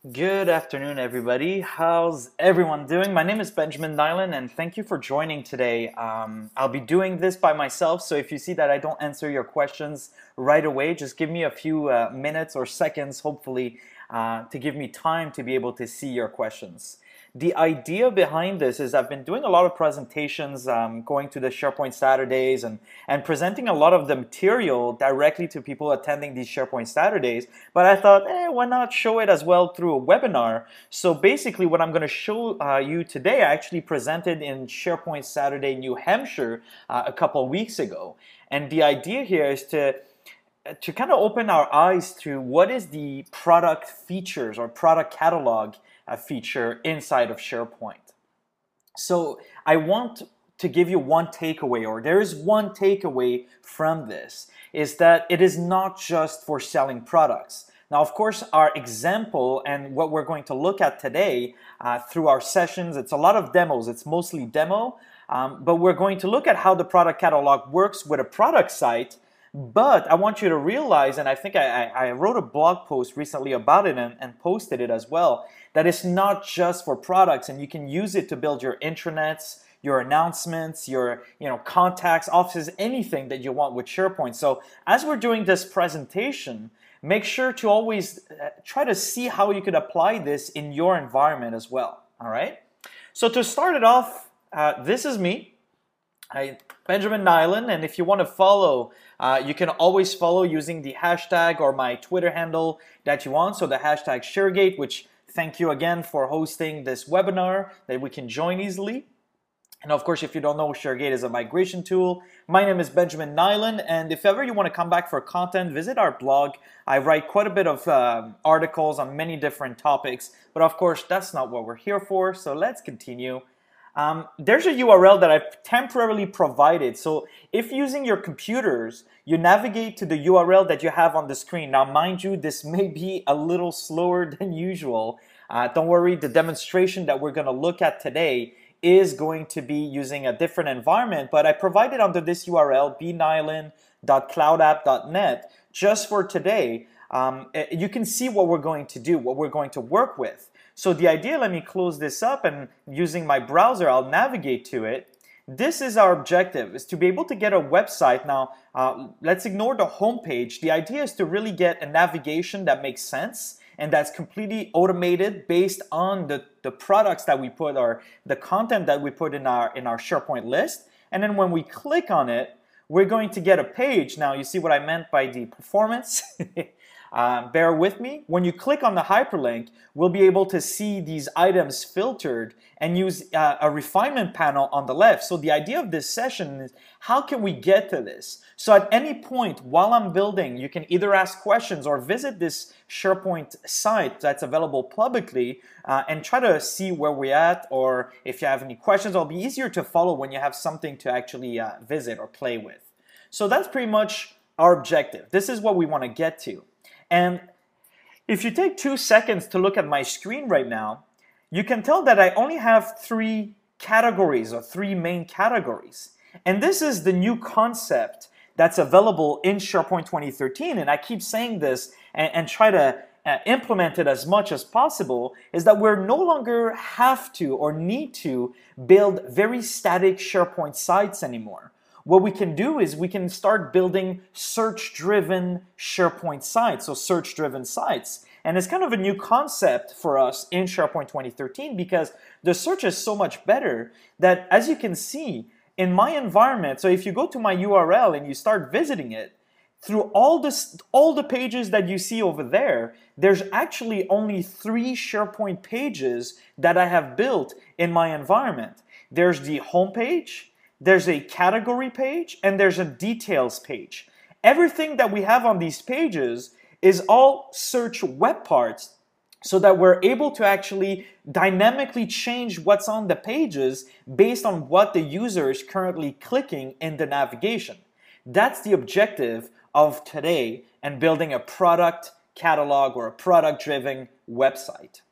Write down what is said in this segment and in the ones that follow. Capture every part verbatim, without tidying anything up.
Good afternoon, everybody. How's everyone doing? My name is Benjamin Nyland, and thank you for joining today. Um, I'll be doing this by myself, so if you see that I don't answer your questions right away, just give me a few uh, minutes or seconds, hopefully, uh, to give me time to be able to see your questions. The idea behind this is I've been doing a lot of presentations, um, going to the SharePoint Saturdays and, and presenting a lot of the material directly to people attending these SharePoint Saturdays. But I thought, eh, why not show it as well through a webinar? So basically what I'm going to show uh, you today, I actually presented in SharePoint Saturday, New Hampshire uh, a couple weeks ago. And the idea here is to to kind of open our eyes to what is the product features or product catalog uh, feature inside of SharePoint. So I want to give you one takeaway, or there is one takeaway from this, is that it is not just for selling products. Now, of course, our example and what we're going to look at today uh, through our sessions, it's a lot of demos, it's mostly demo, um, but we're going to look at how the product catalog works with a product site. But I want you to realize, and I think I, I wrote a blog post recently about it and, and posted it as well, that it's not just for products, and you can use it to build your intranets, your announcements, your you know contacts, offices, anything that you want with SharePoint. So as we're doing this presentation, make sure to always try to see how you could apply this in your environment as well. All right. So to start it off, uh, this is me. I, Benjamin Nyland, and if you want to follow, uh, you can always follow using the hashtag or my Twitter handle that you want. So the hashtag ShareGate, which thank you again for hosting this webinar that we can join easily. And of course, if you don't know, ShareGate is a migration tool. My name is Benjamin Nyland, and if ever you want to come back for content, visit our blog. I write quite a bit of uh, articles on many different topics, but of course, that's not what we're here for. So let's continue. Um, there's a U R L that I've temporarily provided. So if using your computers, you navigate to the U R L that you have on the screen. Now, mind you, this may be a little slower than usual. Uh, don't worry, the demonstration that we're going to look at today is going to be using a different environment, but I provided under this U R L, b nyland dot cloud app dot net, just for today. Um, you can see what we're going to do, what we're going to work with. So the idea, let me close this up, and using my browser, I'll navigate to it. This is our objective, is to be able to get a website. Now, uh, let's ignore the home page. The idea is to really get a navigation that makes sense and that's completely automated based on the, the products that we put, or the content that we put in our, in our SharePoint list. And then when we click on it, we're going to get a page. Now, you see what I meant by the performance? Uh, bear with me. When you click on the hyperlink, we'll be able to see these items filtered and use uh, a refinement panel on the left. So the idea of this session is, how can we get to this? So at any point while I'm building, you can either ask questions or visit this SharePoint site that's available publicly uh, and try to see where we're at, or if you have any questions, it'll be easier to follow when you have something to actually uh, visit or play with. So that's pretty much our objective. This is what we want to get to. And if you take two seconds to look at my screen right now, you can tell that I only have three categories, or three main categories. And this is the new concept that's available in SharePoint twenty thirteen. And I keep saying this and, and try to uh, implement it as much as possible, is that we're no longer have to or need to build very static SharePoint sites anymore. What we can do is we can start building search-driven SharePoint sites, so search-driven sites. And it's kind of a new concept for us in SharePoint twenty thirteen, because the search is so much better that, as you can see, in my environment, so if you go to my U R L and you start visiting it, through all, this, all the pages that you see over there, there's actually only three SharePoint pages that I have built in my environment. There's the home page, there's a category page, and there's a details page. Everything that we have on these pages is all search web parts, so that we're able to actually dynamically change what's on the pages based on what the user is currently clicking in the navigation. That's the objective of today and building a product catalog or a product-driven website.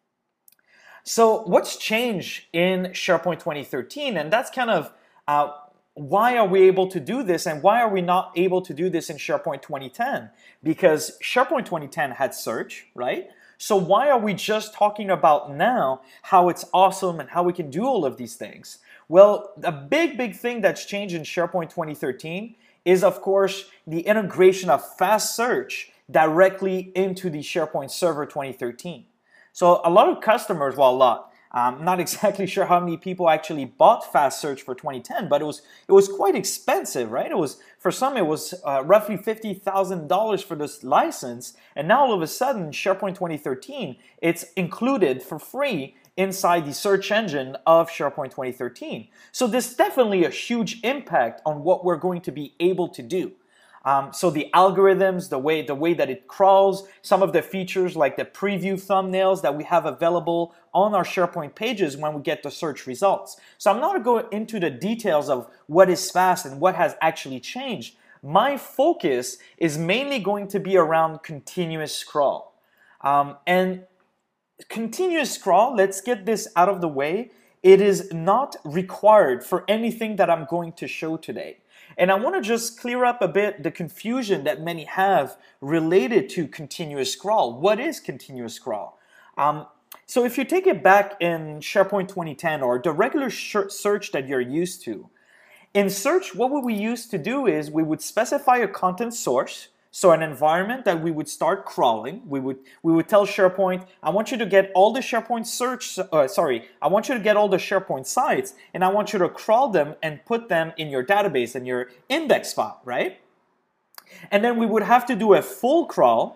So what's changed in SharePoint twenty thirteen? And that's kind of Uh, why are we able to do this, and why are we not able to do this in SharePoint twenty ten? Because SharePoint twenty ten had search, right? So why are we just talking about now how it's awesome and how we can do all of these things? Well, a big, big thing that's changed in SharePoint twenty thirteen is, of course, the integration of Fast Search directly into the SharePoint Server twenty thirteen. So a lot of customers, well, a lot, I'm not exactly sure how many people actually bought Fast Search for twenty ten, but it was it was quite expensive, right? It was, for some, it was uh, roughly fifty thousand dollars for this license, and now all of a sudden, SharePoint twenty thirteen, it's included for free inside the search engine of SharePoint twenty thirteen. So this is definitely a huge impact on what we're going to be able to do. Um, so the algorithms, the way the way that it crawls, some of the features like the preview thumbnails that we have available on our SharePoint pages when we get the search results. So I'm not going to go into the details of what is fast and what has actually changed. My focus is mainly going to be around continuous scroll. Um, and continuous scroll, let's get this out of the way. It is not required for anything that I'm going to show today. And I want to just clear up a bit the confusion that many have related to continuous scroll. What is continuous scroll? Um, so if you take it back in SharePoint twenty ten or the regular search that you're used to, in search, what we used to do is we would specify a content source, so an environment that we would start crawling. We would we would tell SharePoint, I want you to get all the SharePoint search, uh, sorry, I want you to get all the SharePoint sites, and I want you to crawl them and put them in your database, in your index file, right? And then we would have to do a full crawl,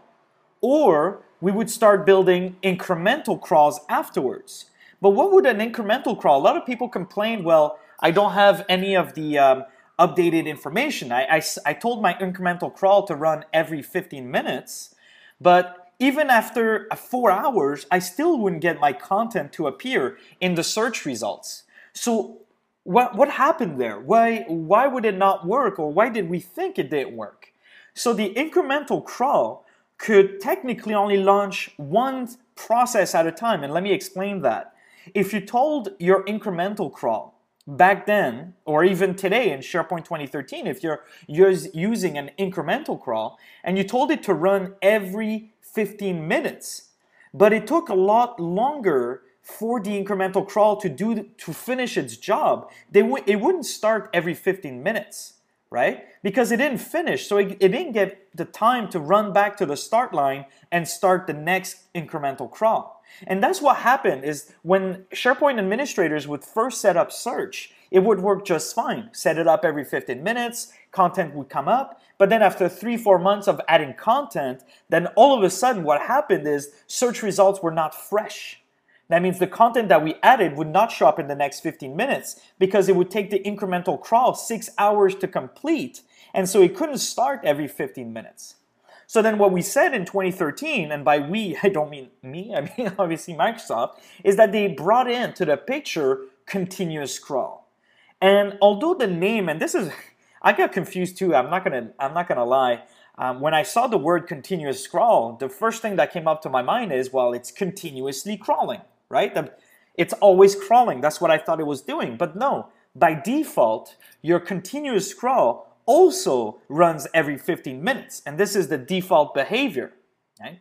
or we would start building incremental crawls afterwards. But what would an incremental crawl? A lot of people complain, well, I don't have any of the um, updated information. I, I, I told my incremental crawl to run every fifteen minutes, but even after four hours, I still wouldn't get my content to appear in the search results. So what, what happened there? Why, why would it not work, or why did we think it didn't work? So the incremental crawl could technically only launch one process at a time, and let me explain that. If you told your incremental crawl back then, or even today in SharePoint twenty thirteen, if you're, you're using an incremental crawl, and you told it to run every fifteen minutes, but it took a lot longer for the incremental crawl to do to finish its job, they w it wouldn't start every fifteen minutes, right? Because it didn't finish, so it, it didn't get the time to run back to the start line and start the next incremental crawl. And that's what happened is when SharePoint administrators would first set up search, it would work just fine. Set it up every fifteen minutes, content would come up, but then after three, four months of adding content, then all of a sudden what happened is search results were not fresh. That means the content that we added would not show up in the next fifteen minutes because it would take the incremental crawl six hours to complete, and so it couldn't start every fifteen minutes. So then what we said in twenty thirteen, and by we, I don't mean me, I mean obviously Microsoft, is that they brought into the picture continuous scroll. And although the name, and this is, I got confused too, I'm not gonna, I'm not gonna lie. Um, when I saw the word continuous scroll, the first thing that came up to my mind is, well, it's continuously crawling, right? It's always crawling, that's what I thought it was doing. But no, by default, your continuous scroll also runs every fifteen minutes, and this is the default behavior, right?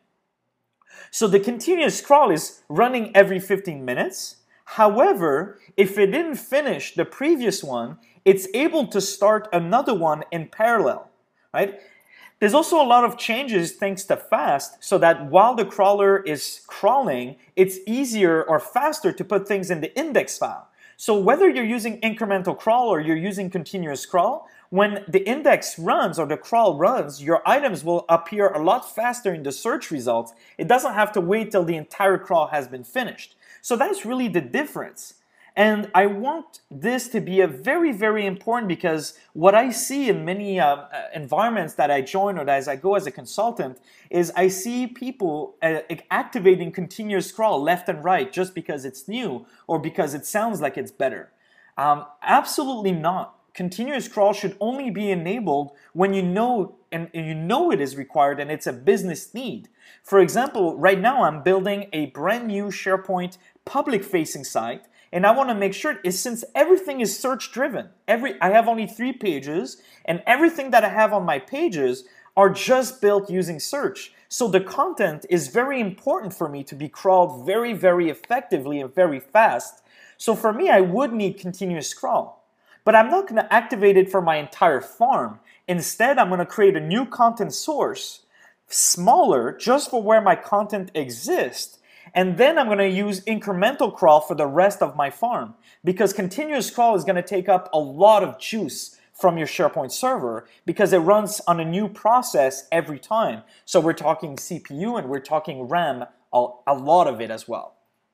So the continuous scroll is running every fifteen minutes. However, if it didn't finish the previous one, it's able to start another one in parallel, right? There's also a lot of changes thanks to Fast, so that while the crawler is crawling, it's easier or faster to put things in the index file. So whether you're using incremental crawl or you're using continuous crawl, when the index runs or the crawl runs, your items will appear a lot faster in the search results. It doesn't have to wait till the entire crawl has been finished. So that's really the difference. And I want this to be a very, very important, because what I see in many uh, environments that I join or as I go as a consultant is I see people uh, activating continuous scroll left and right just because it's new or because it sounds like it's better. Um, absolutely not. Continuous scroll should only be enabled when you know and you know it is required and it's a business need. For example, right now I'm building a brand new SharePoint public-facing site, and I want to make sure, is since everything is search-driven, every I have only three pages, and everything that I have on my pages are just built using search. So the content is very important for me to be crawled very, very effectively and very fast. So for me, I would need continuous crawl. But I'm not going to activate it for my entire farm. Instead, I'm going to create a new content source, smaller, just for where my content exists. And then I'm going to use incremental crawl for the rest of my farm, because continuous crawl is going to take up a lot of juice from your SharePoint server because it runs on a new process every time. So we're talking C P U and we're talking RAM, a, a lot of it as well.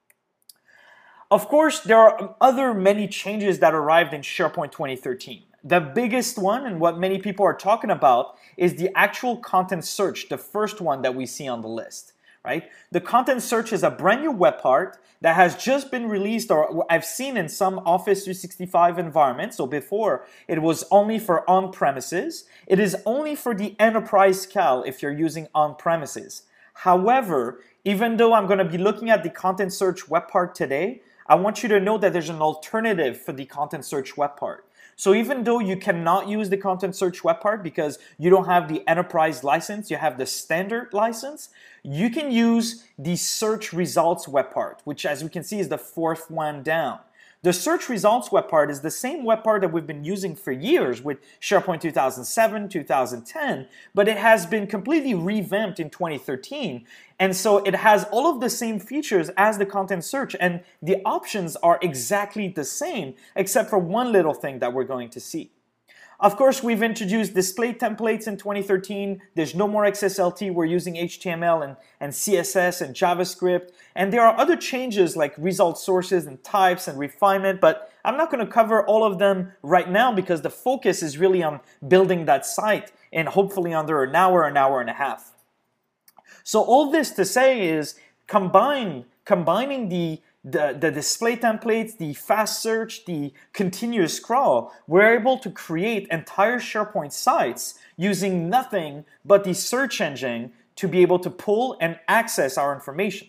Of course, there are other many changes that arrived in SharePoint twenty thirteen. The biggest one, and what many people are talking about, is the actual content search, the first one that we see on the list, right? The content search is a brand new web part that has just been released, or I've seen in some Office three sixty-five environments. So before, it was only for on-premises. It is only for the Enterprise C A L if you're using on-premises. However, even though I'm going to be looking at the content search web part today, I want you to know that there's an alternative for the content search web part. So even though you cannot use the content search web part because you don't have the enterprise license, you have the standard license, you can use the search results web part, which as we can see is the fourth one down. The search results web part is the same web part that we've been using for years with SharePoint two thousand seven, two thousand ten, but it has been completely revamped in twenty thirteen. And so it has all of the same features as the content search, and the options are exactly the same, except for one little thing that we're going to see. Of course, we've introduced display templates in twenty thirteen. There's no more X S L T. We're using H T M L and, and C S S and JavaScript. And there are other changes like result sources and types and refinement, but I'm not going to cover all of them right now because the focus is really on building that site in hopefully under an hour, an hour and a half. So all this to say is combine, combining the The, the display templates, the fast search, the continuous crawl, we're able to create entire SharePoint sites using nothing but the search engine to be able to pull and access our information.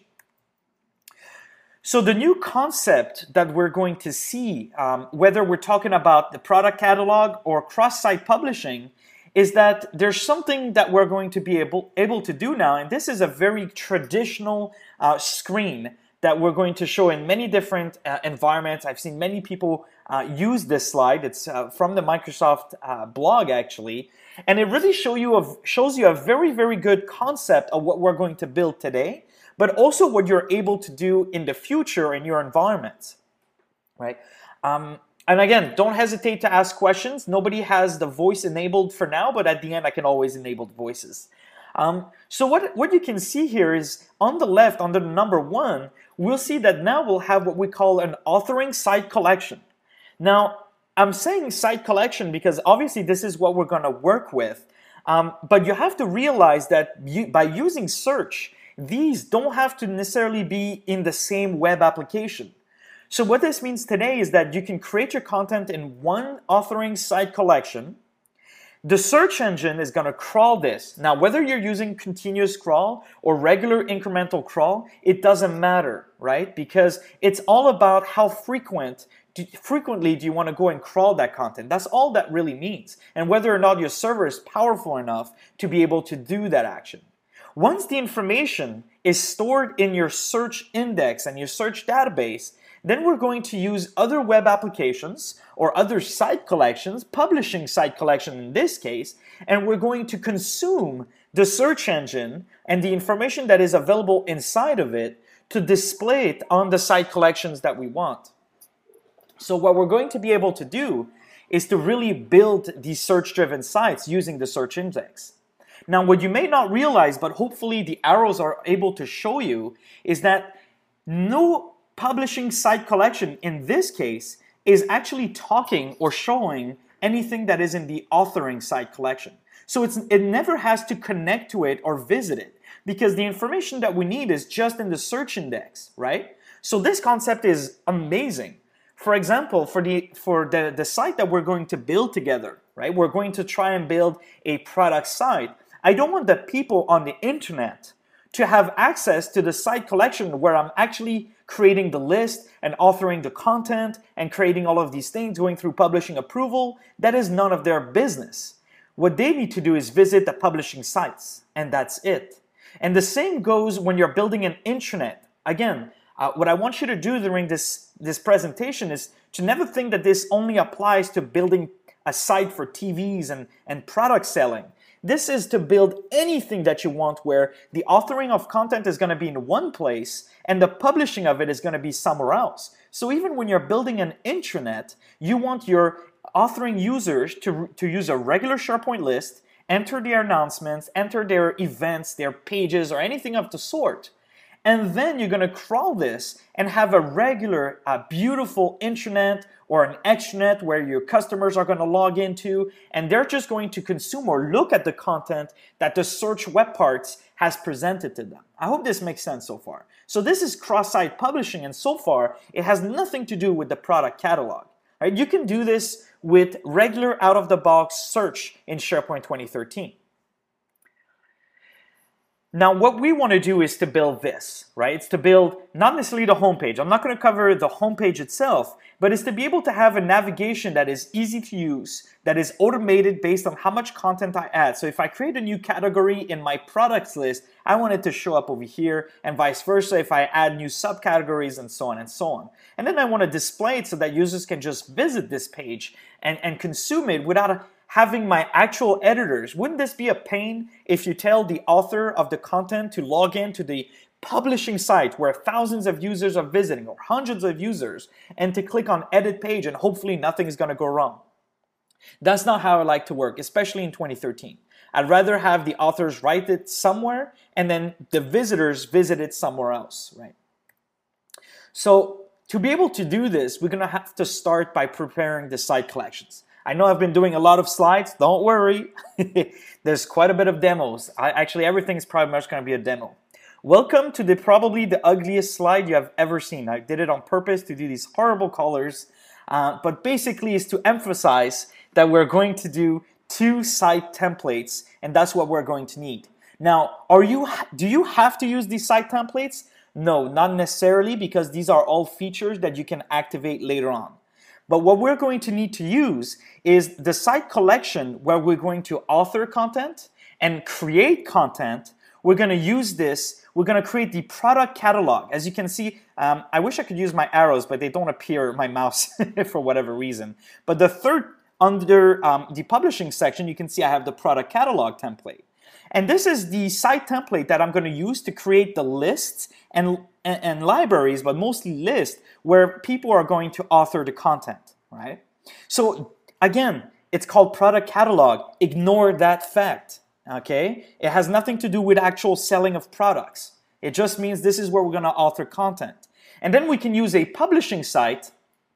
So the new concept that we're going to see, um, whether we're talking about the product catalog or cross-site publishing, is that there's something that we're going to be able, able to do now, and this is a very traditional uh, screen that we're going to show in many different uh, environments. I've seen many people uh, use this slide. It's uh, from the Microsoft uh, blog, actually. And it really show you a, shows you a very, very good concept of what we're going to build today, but also what you're able to do in the future in your environment, right? Um, and again, don't hesitate to ask questions. Nobody has the voice enabled for now, but at the end, I can always enable the voices. Um, so what, what you can see here is on the left, under the number one, we'll see that now we'll have what we call an authoring site collection. Now, I'm saying site collection because obviously this is what we're going to work with, um, but you have to realize that you, by using search, these don't have to necessarily be in the same web application. So what this means today is that you can create your content in one authoring site collection. The search engine is going to crawl this. Now, whether you're using continuous crawl or regular incremental crawl, it doesn't matter, right? Because it's all about how frequent, do, frequently do you want to go and crawl that content. That's all that really means. And whether or not your server is powerful enough to be able to do that action. Once the information is stored in your search index and your search database, then we're going to use other web applications or other site collections, publishing site collection in this case, and we're going to consume the search engine and the information that is available inside of it to display it on the site collections that we want. So what we're going to be able to do is to really build these search-driven sites using the search index. Now, what you may not realize, but hopefully the arrows are able to show you, is that no publishing site collection in this case is actually talking or showing anything that is in the authoring site collection. So it's, it never has to connect to it or visit it because the information that we need is just in the search index, right? So this concept is amazing. For example, for the, for the, the site that we're going to build together, right? We're going to try and build a product site. I don't want the people on the internet to have access to the site collection where I'm actually creating the list and authoring the content and creating all of these things, going through publishing approval. That is none of their business. what they need to do is visit the publishing sites, and that's it. And the same goes when you're building an intranet. Again, uh, what I want you to do during this, this presentation is to never think that this only applies to building a site for T Vs and, and product selling. This is to build anything that you want where the authoring of content is going to be in one place and the publishing of it is going to be somewhere else. So even when you're building an intranet, you want your authoring users to, to use a regular SharePoint list, enter their announcements, enter their events, their pages, or anything of the sort. And then you're going to crawl this and have a regular, uh, beautiful intranet or an extranet where your customers are going to log into, and they're just going to consume or look at the content that the search web parts has presented to them. I hope this makes sense so far. So this is cross-site publishing, and so far it has nothing to do with the product catalog. Right? You can do this with regular out-of-the-box search in SharePoint twenty thirteen. Now, what we want to do is to build this, right? It's to build not necessarily the homepage. I'm not going to cover the homepage itself, but it's to be able to have a navigation that is easy to use, that is automated based on how much content I add. So if I create a new category in my products list, I want it to show up over here, and vice versa if I add new subcategories and so on and so on. And then I want to display it so that users can just visit this page and, and consume it without a having my actual editors. Wouldn't this be a pain if you tell the author of the content to log in to the publishing site where thousands of users are visiting or hundreds of users and to click on edit page and hopefully nothing is going to go wrong? That's not how I like to work, especially in twenty thirteen. I'd rather have the authors write it somewhere and then the visitors visit it somewhere else, right? So to be able to do this, we're going to have to start by preparing the site collections. I know I've been doing a lot of slides. Don't worry. There's quite a bit of demos. I, actually, everything is probably much going to be a demo. Welcome to the probably the ugliest slide you have ever seen. I did it on purpose to do these horrible colors. Uh, but basically, is to emphasize that we're going to do two site templates, and that's what we're going to need. Now, are you? Do you have to use these site templates? No, not necessarily, because these are all features that you can activate later on. But what we're going to need to use is the site collection where we're going to author content and create content. We're going to use this. We're going to create the product catalog. As you can see, um, I wish I could use my arrows, but they don't appear in my mouse for whatever reason. But the third, under um, the publishing section, you can see I have the product catalog template. And this is the site template that I'm going to use to create the lists and, and, and libraries, but mostly lists, where people are going to author the content, right? So again, it's called product catalog. Ignore that fact, okay? It has nothing to do with actual selling of products. It just means this is where we're going to author content. And then we can use a publishing site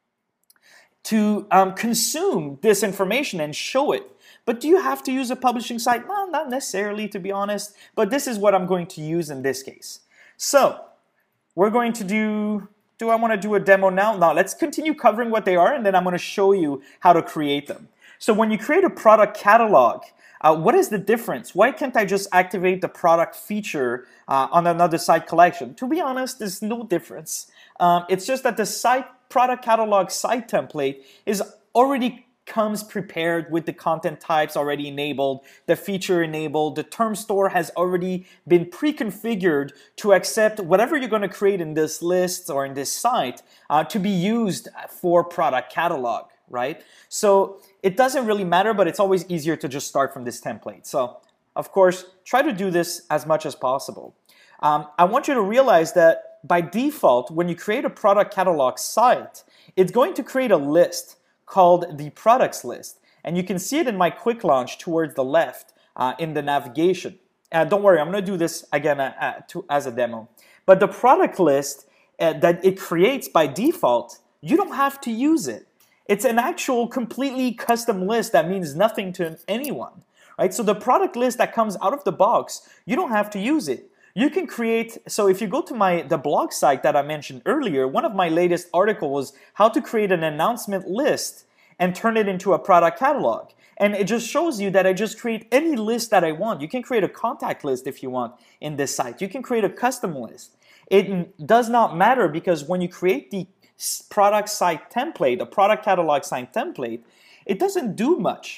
to um, consume this information and show it. But do you have to use a publishing site? No, not necessarily, to be honest. But this is what I'm going to use in this case. So we're going to do, do I want to do a demo now? No, let's continue covering what they are, and then I'm going to show you how to create them. So when you create a product catalog, uh, what is the difference? Why can't I just activate the product feature uh, on another site collection? To be honest, there's no difference. Um, it's just that the site product catalog site template is already comes prepared with the content types already enabled, the feature enabled, the term store has already been pre-configured to accept whatever you're going to create in this list or in this site uh, to be used for product catalog, right? So it doesn't really matter, but it's always easier to just start from this template. So of course, try to do this as much as possible. Um, I want you to realize that by default, when you create a product catalog site, it's going to create a list called the products list. And you can see it in my quick launch towards the left uh, in the navigation. Uh, don't worry, I'm going to do this again uh, uh, to, as a demo. But the product list uh, that it creates by default, you don't have to use it. It's an actual completely custom list that means nothing to anyone, right? So the product list that comes out of the box, you don't have to use it. You can create, so if you go to my the blog site that I mentioned earlier, one of my latest articles was how to create an announcement list and turn it into a product catalog. And it just shows you that I just create any list that I want. You can create a contact list if you want in this site. You can create a custom list. It does not matter because when you create the product site template, the product catalog site template, it doesn't do much.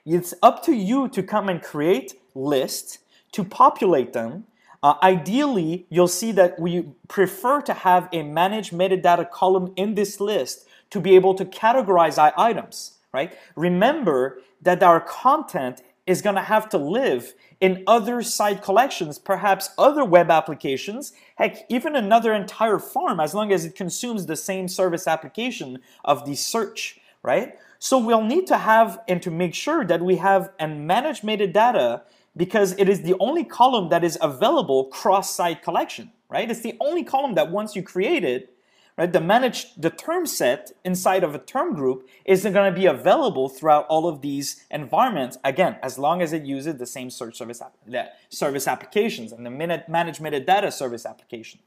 It's up to you to come and create lists, to populate them. Uh, ideally, you'll see that we prefer to have a manage metadata column in this list to be able to categorize our items, right? Remember that our content is going to have to live in other site collections, perhaps other web applications, heck, even another entire farm, as long as it consumes the same service application of the search, right? So we'll need to have and to make sure that we have and manage metadata, because it is the only column that is available cross-site collection, right? It's the only column that once you create it, right, the manage the term set inside of a term group is going to be available throughout all of these environments, again, as long as it uses the same search service, app, the service applications and the minute manage metadata service application.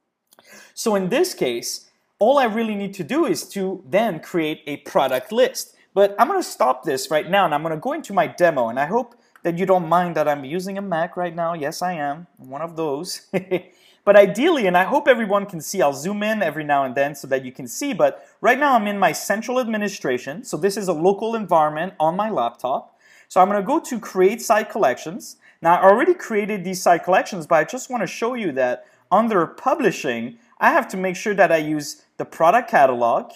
So in this case, all I really need to do is to then create a product list. But I'm going to stop this right now and I'm going to go into my demo, and I hope that you don't mind that I'm using a Mac right now. Yes, I am. I'm one of those. But ideally, and I hope everyone can see, I'll zoom in every now and then so that you can see, but right now I'm in my central administration. So this is a local environment on my laptop. So I'm going to go to create site collections. Now I already created these site collections, but I just want to show you that under publishing, I have to make sure that I use the product catalog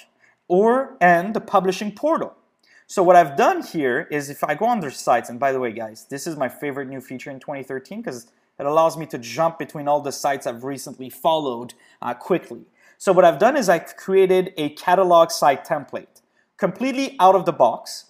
or and the publishing portal. So what I've done here is if I go under sites, and by the way guys, this is my favorite new feature in twenty thirteen because it allows me to jump between all the sites I've recently followed uh, quickly. So what I've done is I've created a catalog site template, completely out of the box.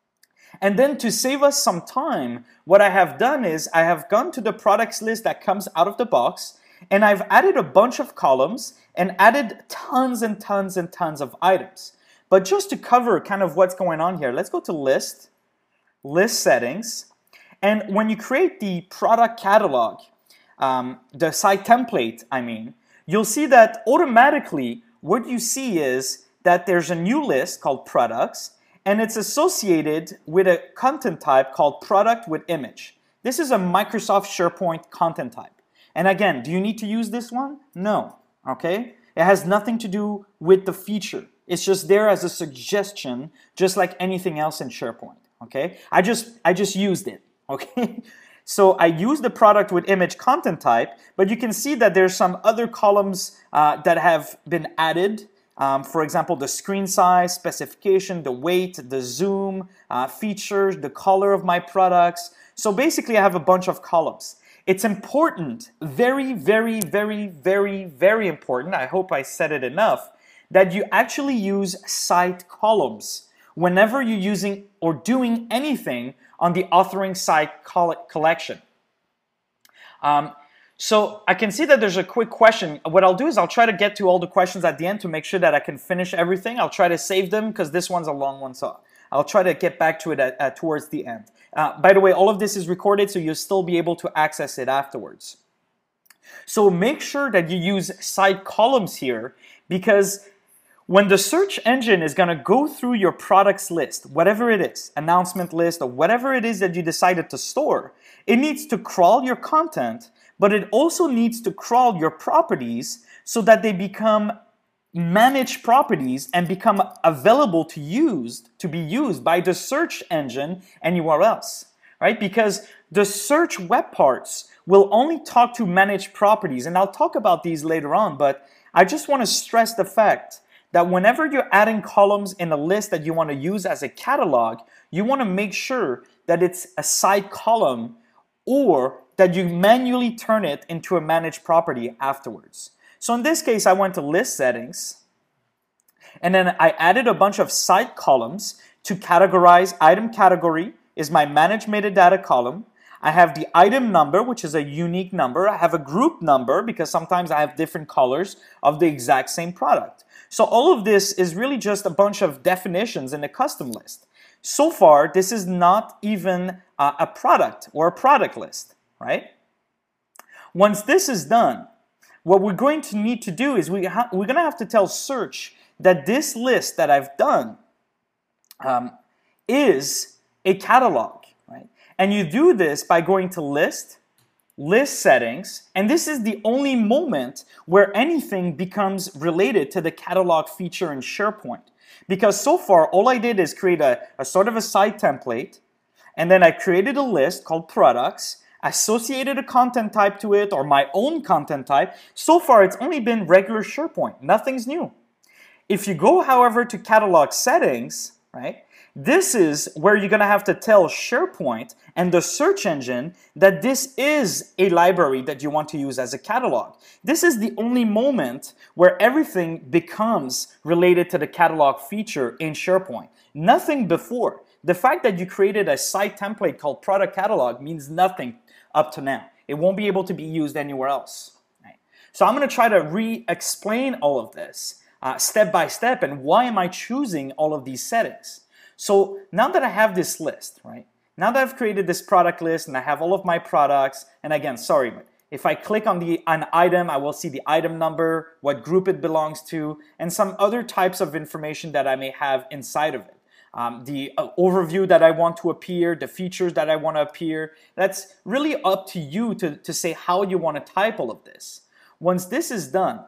And then to save us some time, what I have done is I have gone to the products list that comes out of the box, and I've added a bunch of columns and added tons and tons and tons of items. But just to cover kind of what's going on here, let's go to list, list settings. And when you create the product catalog, um, the site template, I mean, you'll see that automatically what you see is that there's a new list called products, and it's associated with a content type called product with image. This is a Microsoft SharePoint content type. And again, do you need to use this one? No, okay? It has nothing to do with the feature. It's just there as a suggestion, just like anything else in SharePoint, okay? I just, I just used it, okay? So I used the product with image content type, but you can see that there's some other columns uh, that have been added. Um, for example, the screen size, specification, the weight, the zoom, uh, features, the color of my products. So basically I have a bunch of columns. It's important, very, very, very, very, very important, I hope I said it enough, that you actually use site columns whenever you're using or doing anything on the authoring site collection. Um, so I can see that there's a quick question. What I'll do is I'll try to get to all the questions at the end to make sure that I can finish everything. I'll try to save them because this one's a long one, so I'll try to get back to it at, at, towards the end. Uh, by the way, all of this is recorded, so you'll still be able to access it afterwards. So make sure that you use site columns here, because when the search engine is going to go through your products list, whatever it is, announcement list or whatever it is that you decided to store, it needs to crawl your content, but it also needs to crawl your properties so that they become managed properties and become available to use to be used by the search engine anywhere else, right? Because the search web parts will only talk to managed properties, and I'll talk about these later on, but I just want to stress the fact that whenever you're adding columns in a list that you want to use as a catalog, you want to make sure that it's a site column or that you manually turn it into a managed property afterwards. So in this case, I went to list settings, and then I added a bunch of site columns to categorize. Item category is my manage metadata column. I have the item number, which is a unique number. I have a group number because sometimes I have different colors of the exact same product. So all of this is really just a bunch of definitions in a custom list. So far, this is not even uh, a product or a product list, right? Once this is done, what we're going to need to do is we ha we're going to have to tell search that this list that I've done um, is a catalog, right? And you do this by going to list, list settings, and this is the only moment where anything becomes related to the catalog feature in SharePoint. Because so far, all I did is create a, a sort of a site template, and then I created a list called products, associated a content type to it or my own content type. So far, it's only been regular SharePoint. Nothing's new. If you go, however, to catalog settings, right, this is where you're going to have to tell SharePoint and the search engine that this is a library that you want to use as a catalog. This is the only moment where everything becomes related to the catalog feature in SharePoint. Nothing before. The fact that you created a site template called product catalog means nothing up to now. It won't be able to be used anywhere else. Right? So I'm going to try to re-explain all of this uh, step by step, and why am I choosing all of these settings. So now that I have this list, right? Now that I've created this product list and I have all of my products, and again, sorry, but if I click on the an item, I will see the item number, what group it belongs to, and some other types of information that I may have inside of it. Um, the uh, overview that I want to appear, the features that I want to appear. That's really up to you to, to say how you want to type all of this. Once this is done,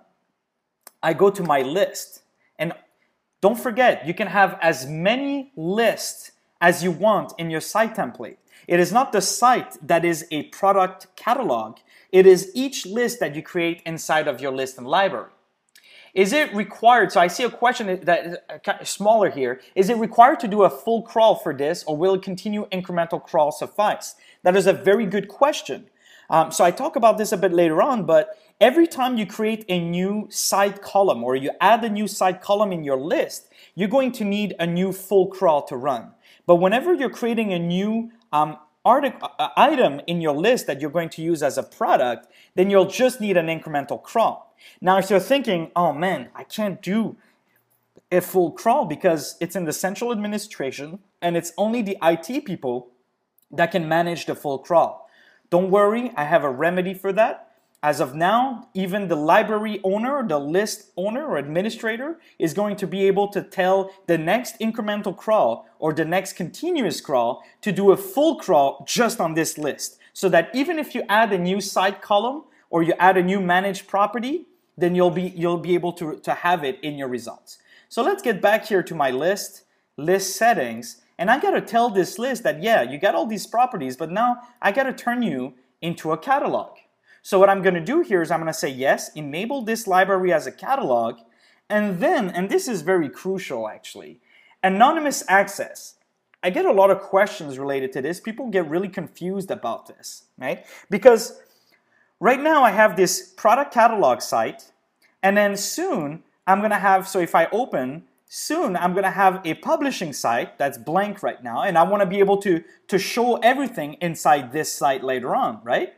I go to my list, and don't forget, you can have as many lists as you want in your site template. It is not the site that is a product catalog. It is each list that you create inside of your list and library. Is it required, so I see a question that is smaller here, is it required to do a full crawl for this, or will it continue incremental crawl suffice? That is a very good question. Um, so I talk about this a bit later on, but every time you create a new site column or you add a new site column in your list, you're going to need a new full crawl to run. But whenever you're creating a new um, article, uh, item in your list that you're going to use as a product, then you'll just need an incremental crawl. Now, if you're thinking, oh man, I can't do a full crawl because it's in the central administration and it's only the I T people that can manage the full crawl. Don't worry, I have a remedy for that. As of now, even the library owner, the list owner or administrator is going to be able to tell the next incremental crawl or the next continuous crawl to do a full crawl just on this list. So that even if you add a new site column or you add a new managed property, then you'll be, you'll be able to, to have it in your results. So let's get back here to my list, list settings, and I gotta tell this list that, yeah, you got all these properties, but now I gotta turn you into a catalog. So what I'm going to do here is I'm going to say, yes, enable this library as a catalog, and then, and this is very crucial actually, anonymous access. I get a lot of questions related to this. People get really confused about this, right? Because right now I have this product catalog site, and then soon I'm going to have, so if I open, soon I'm going to have a publishing site that's blank right now, and I want to be able to, to show everything inside this site later on, right?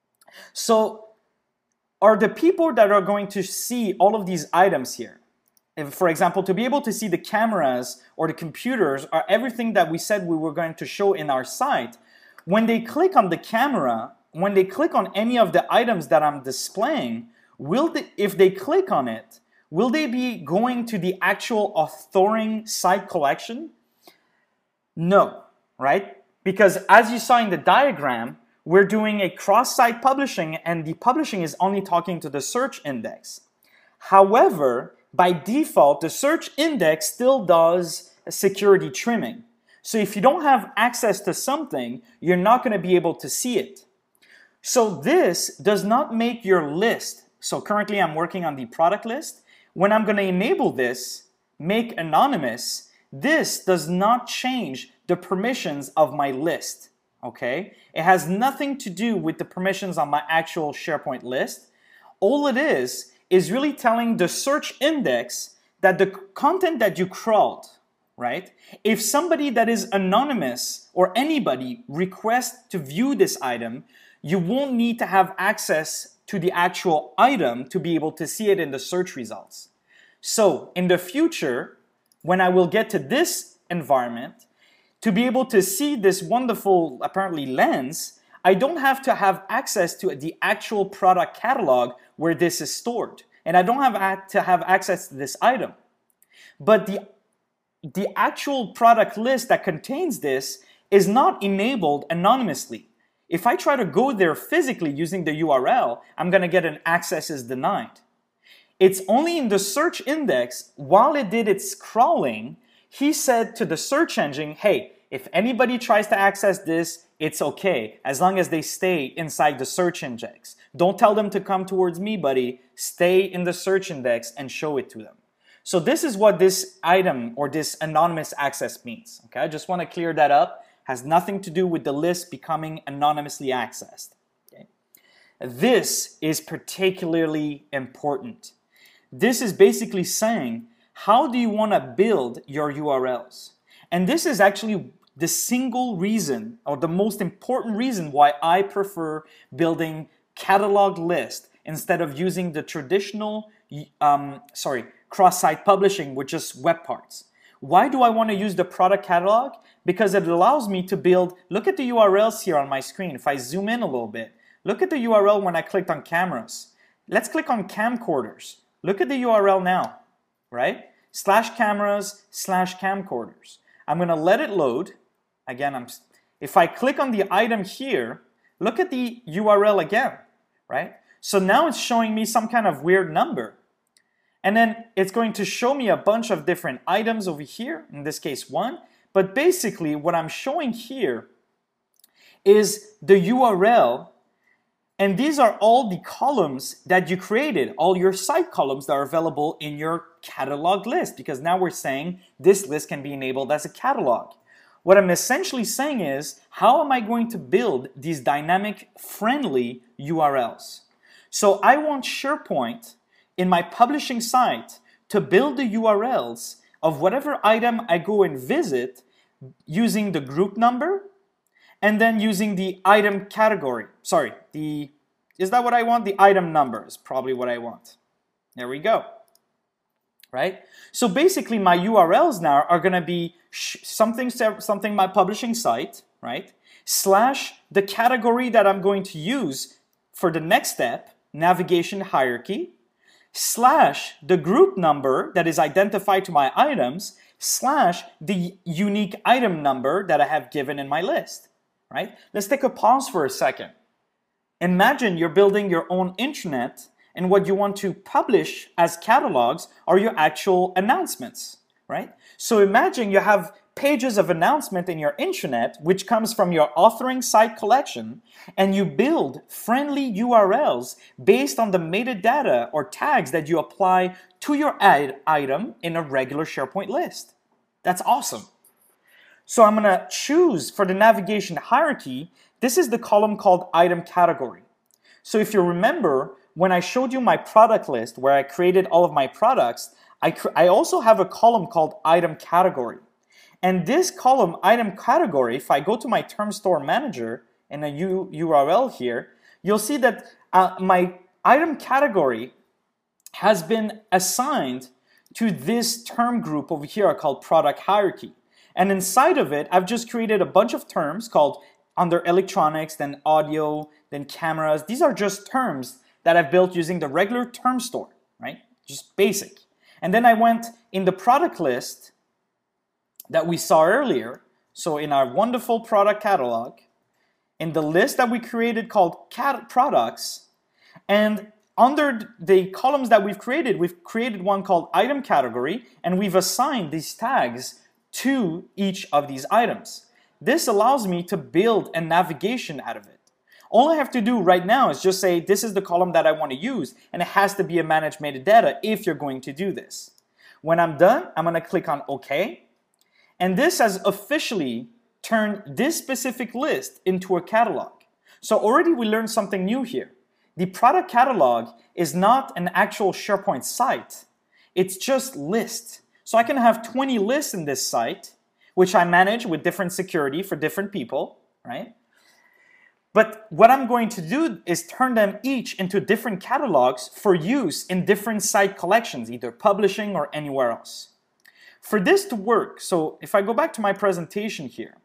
So are the people that are going to see all of these items here, if, for example, to be able to see the cameras or the computers or everything that we said we were going to show in our site, when they click on the camera, when they click on any of the items that I'm displaying, will they, if they click on it, will they be going to the actual authoring site collection? No, right? Because as you saw in the diagram, we're doing a cross-site publishing, and the publishing is only talking to the search index. However, by default, the search index still does security trimming. So if you don't have access to something, you're not going to be able to see it. So this does not make your list. So currently I'm working on the product list. When I'm going to enable this, make anonymous, this does not change the permissions of my list. Okay? It has nothing to do with the permissions on my actual SharePoint list. All it is, is really telling the search index that the content that you crawled, right? If somebody that is anonymous or anybody requests to view this item, you won't need to have access to the actual item to be able to see it in the search results. So in the future, when I will get to this environment, to be able to see this wonderful, apparently, lens, I don't have to have access to the actual product catalog where this is stored. And I don't have to have access to this item. But the, the actual product list that contains this is not enabled anonymously. If I try to go there physically using the U R L, I'm going to get an access is denied. It's only in the search index, while it did its crawling, he said to the search engine, hey, if anybody tries to access this, it's okay, as long as they stay inside the search index. Don't tell them to come towards me, buddy. Stay in the search index and show it to them. So this is what this item or this anonymous access means. Okay, I just want to clear that up. Has nothing to do with the list becoming anonymously accessed. Okay? This is particularly important. This is basically saying, how do you want to build your U R Ls? And this is actually the single reason, or the most important reason, why I prefer building catalog list instead of using the traditional, um, sorry, cross-site publishing with just web parts. Why do I want to use the product catalog? Because it allows me to build, look at the U R Ls here on my screen. If I zoom in a little bit, look at the U R L when I clicked on cameras. Let's click on camcorders. Look at the U R L now, right? Slash cameras, slash camcorders. I'm going to let it load. Again, I'm, if I click on the item here, look at the U R L again, right? So now it's showing me some kind of weird number. And then it's going to show me a bunch of different items over here, in this case one. But basically what I'm showing here is the U R L, and these are all the columns that you created, all your site columns that are available in your catalog list, because now we're saying this list can be enabled as a catalog. What I'm essentially saying is, how am I going to build these dynamic friendly U R Ls? So I want SharePoint in my publishing site to build the U R Ls of whatever item I go and visit using the group number and then using the item category. Sorry, the is that what I want? The item number is probably what I want. There we go. Right? So basically my U R Ls now are going to be sh something, something my publishing site, right? Slash the category that I'm going to use for the next step, navigation hierarchy, slash the group number that is identified to my items, slash the unique item number that I have given in my list, right? Let's take a pause for a second. Imagine you're building your own intranet, and what you want to publish as catalogs are your actual announcements, right? So imagine you have pages of announcement in your intranet, which comes from your authoring site collection, and you build friendly U R Ls based on the metadata or tags that you apply to your ad item in a regular SharePoint list. That's awesome. So I'm gonna choose for the navigation hierarchy, this is the column called item category. So if you remember, when I showed you my product list where I created all of my products, I, I also have a column called item category. And this column, item category, if I go to my term store manager and a U URL here, you'll see that uh, my item category has been assigned to this term group over here called product hierarchy. And inside of it, I've just created a bunch of terms called under electronics, then audio, then cameras. These are just terms that I've built using the regular term store, right? Just basic. And then I went in the product list that we saw earlier, so in our wonderful product catalog, in the list that we created called cat products, and under the columns that we've created, we've created one called item category, and we've assigned these tags to each of these items. This allows me to build a navigation out of it. All I have to do right now is just say, this is the column that I want to use, and it has to be a managed metadata if you're going to do this. When I'm done, I'm going to click on OK. And this has officially turned this specific list into a catalog. So already we learned something new here. The product catalog is not an actual SharePoint site. It's just lists. So I can have twenty lists in this site, which I manage with different security for different people, right? But what I'm going to do is turn them each into different catalogs for use in different site collections, either publishing or anywhere else. For this to work, so if I go back to my presentation here,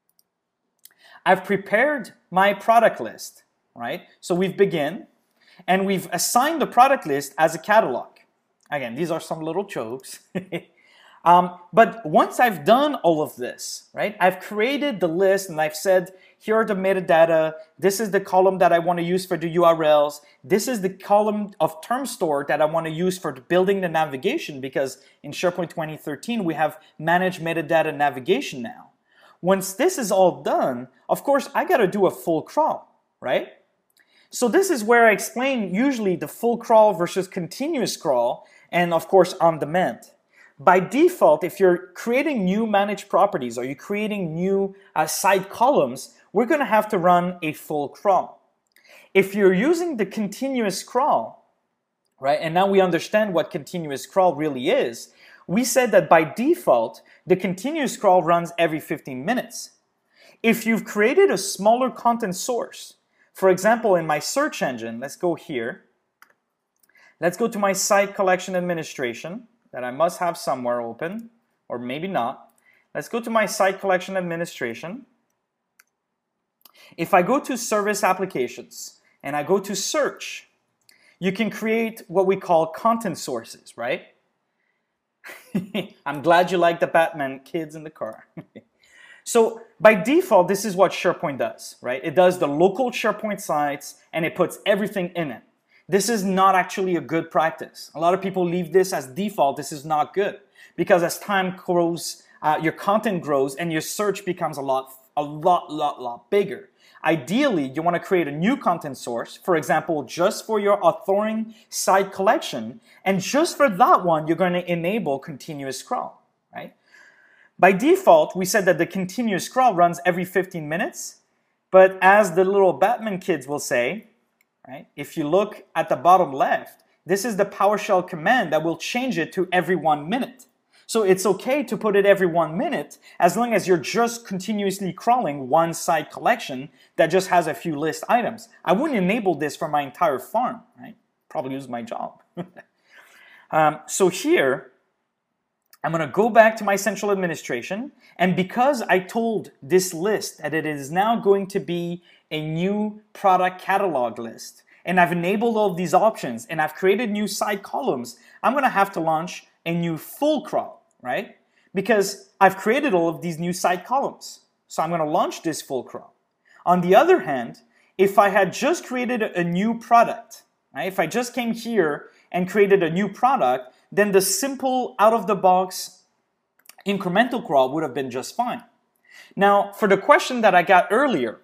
I've prepared my product list, right? So we've begun, and we've assigned the product list as a catalog. Again, these are some little jokes. um, but once I've done all of this, right, I've created the list and I've said, here are the metadata, this is the column that I want to use for the U R Ls, this is the column of term store that I want to use for building the navigation, because in SharePoint twenty thirteen we have managed metadata navigation now. Once this is all done, of course, I got to do a full crawl, right? So this is where I explain usually the full crawl versus continuous crawl, and of course on demand. By default, if you're creating new managed properties or you're creating new uh, side columns, we're going to have to run a full crawl. If you're using the continuous crawl, right, and now we understand what continuous crawl really is, we said that by default, the continuous crawl runs every fifteen minutes. If you've created a smaller content source, for example, in my search engine, let's go here. Let's go to my site collection administration that I must have somewhere open, or maybe not. Let's go to my site collection administration. If I go to service applications and I go to search, you can create what we call content sources, right? I'm glad you like the Batman kids in the car. So by default, this is what SharePoint does, right? It does the local SharePoint sites and it puts everything in it. This is not actually a good practice. A lot of people leave this as default. This is not good because as time grows, uh, your content grows and your search becomes a lot, a lot, lot, lot bigger. Ideally, you want to create a new content source, for example, just for your authoring site collection, and just for that one, you're going to enable continuous crawl, right? By default, we said that the continuous crawl runs every fifteen minutes, but as the little Batman kids will say, right, if you look at the bottom left, this is the PowerShell command that will change it to every one minute. So it's okay to put it every one minute as long as you're just continuously crawling one site collection that just has a few list items. I wouldn't enable this for my entire farm, right? Probably lose my job. um, so here, I'm going to go back to my central administration, and because I told this list that it is now going to be a new product catalog list, and I've enabled all of these options, and I've created new side columns, I'm going to have to launch a new full crawl, right? Because I've created all of these new side columns. So I'm going to launch this full crawl. On the other hand, if I had just created a new product, right? If I just came here and created a new product, then the simple out-of-the-box incremental crawl would have been just fine. Now, for the question that I got earlier,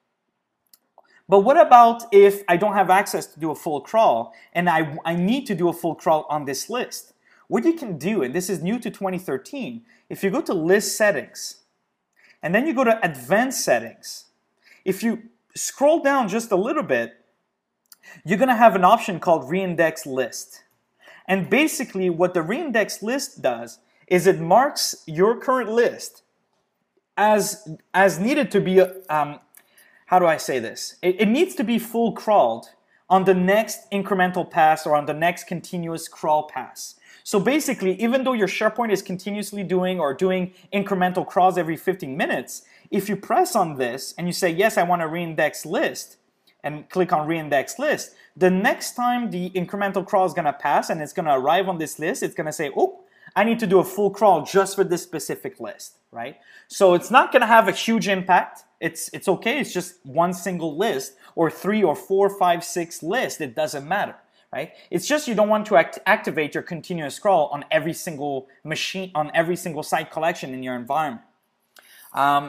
but what about if I don't have access to do a full crawl and I, I need to do a full crawl on this list? What you can do, and this is new to twenty thirteen, if you go to list settings, and then you go to advanced settings, if you scroll down just a little bit, you're going to have an option called reindex list. And basically what the reindex list does is it marks your current list as, as needed to be, um, how do I say this? It, it needs to be full crawled on the next incremental pass or on the next continuous crawl pass. So basically, even though your SharePoint is continuously doing or doing incremental crawls every fifteen minutes, if you press on this and you say, yes, I want a reindex list, and click on reindex list, the next time the incremental crawl is going to pass and it's going to arrive on this list, it's going to say, oh, I need to do a full crawl just for this specific list, right? So it's not going to have a huge impact. It's, it's okay. It's just one single list or three or four, five, six lists. It doesn't matter. Right? It's just you don't want to act activate your continuous crawl on every single machine, on every single site collection in your environment. Um,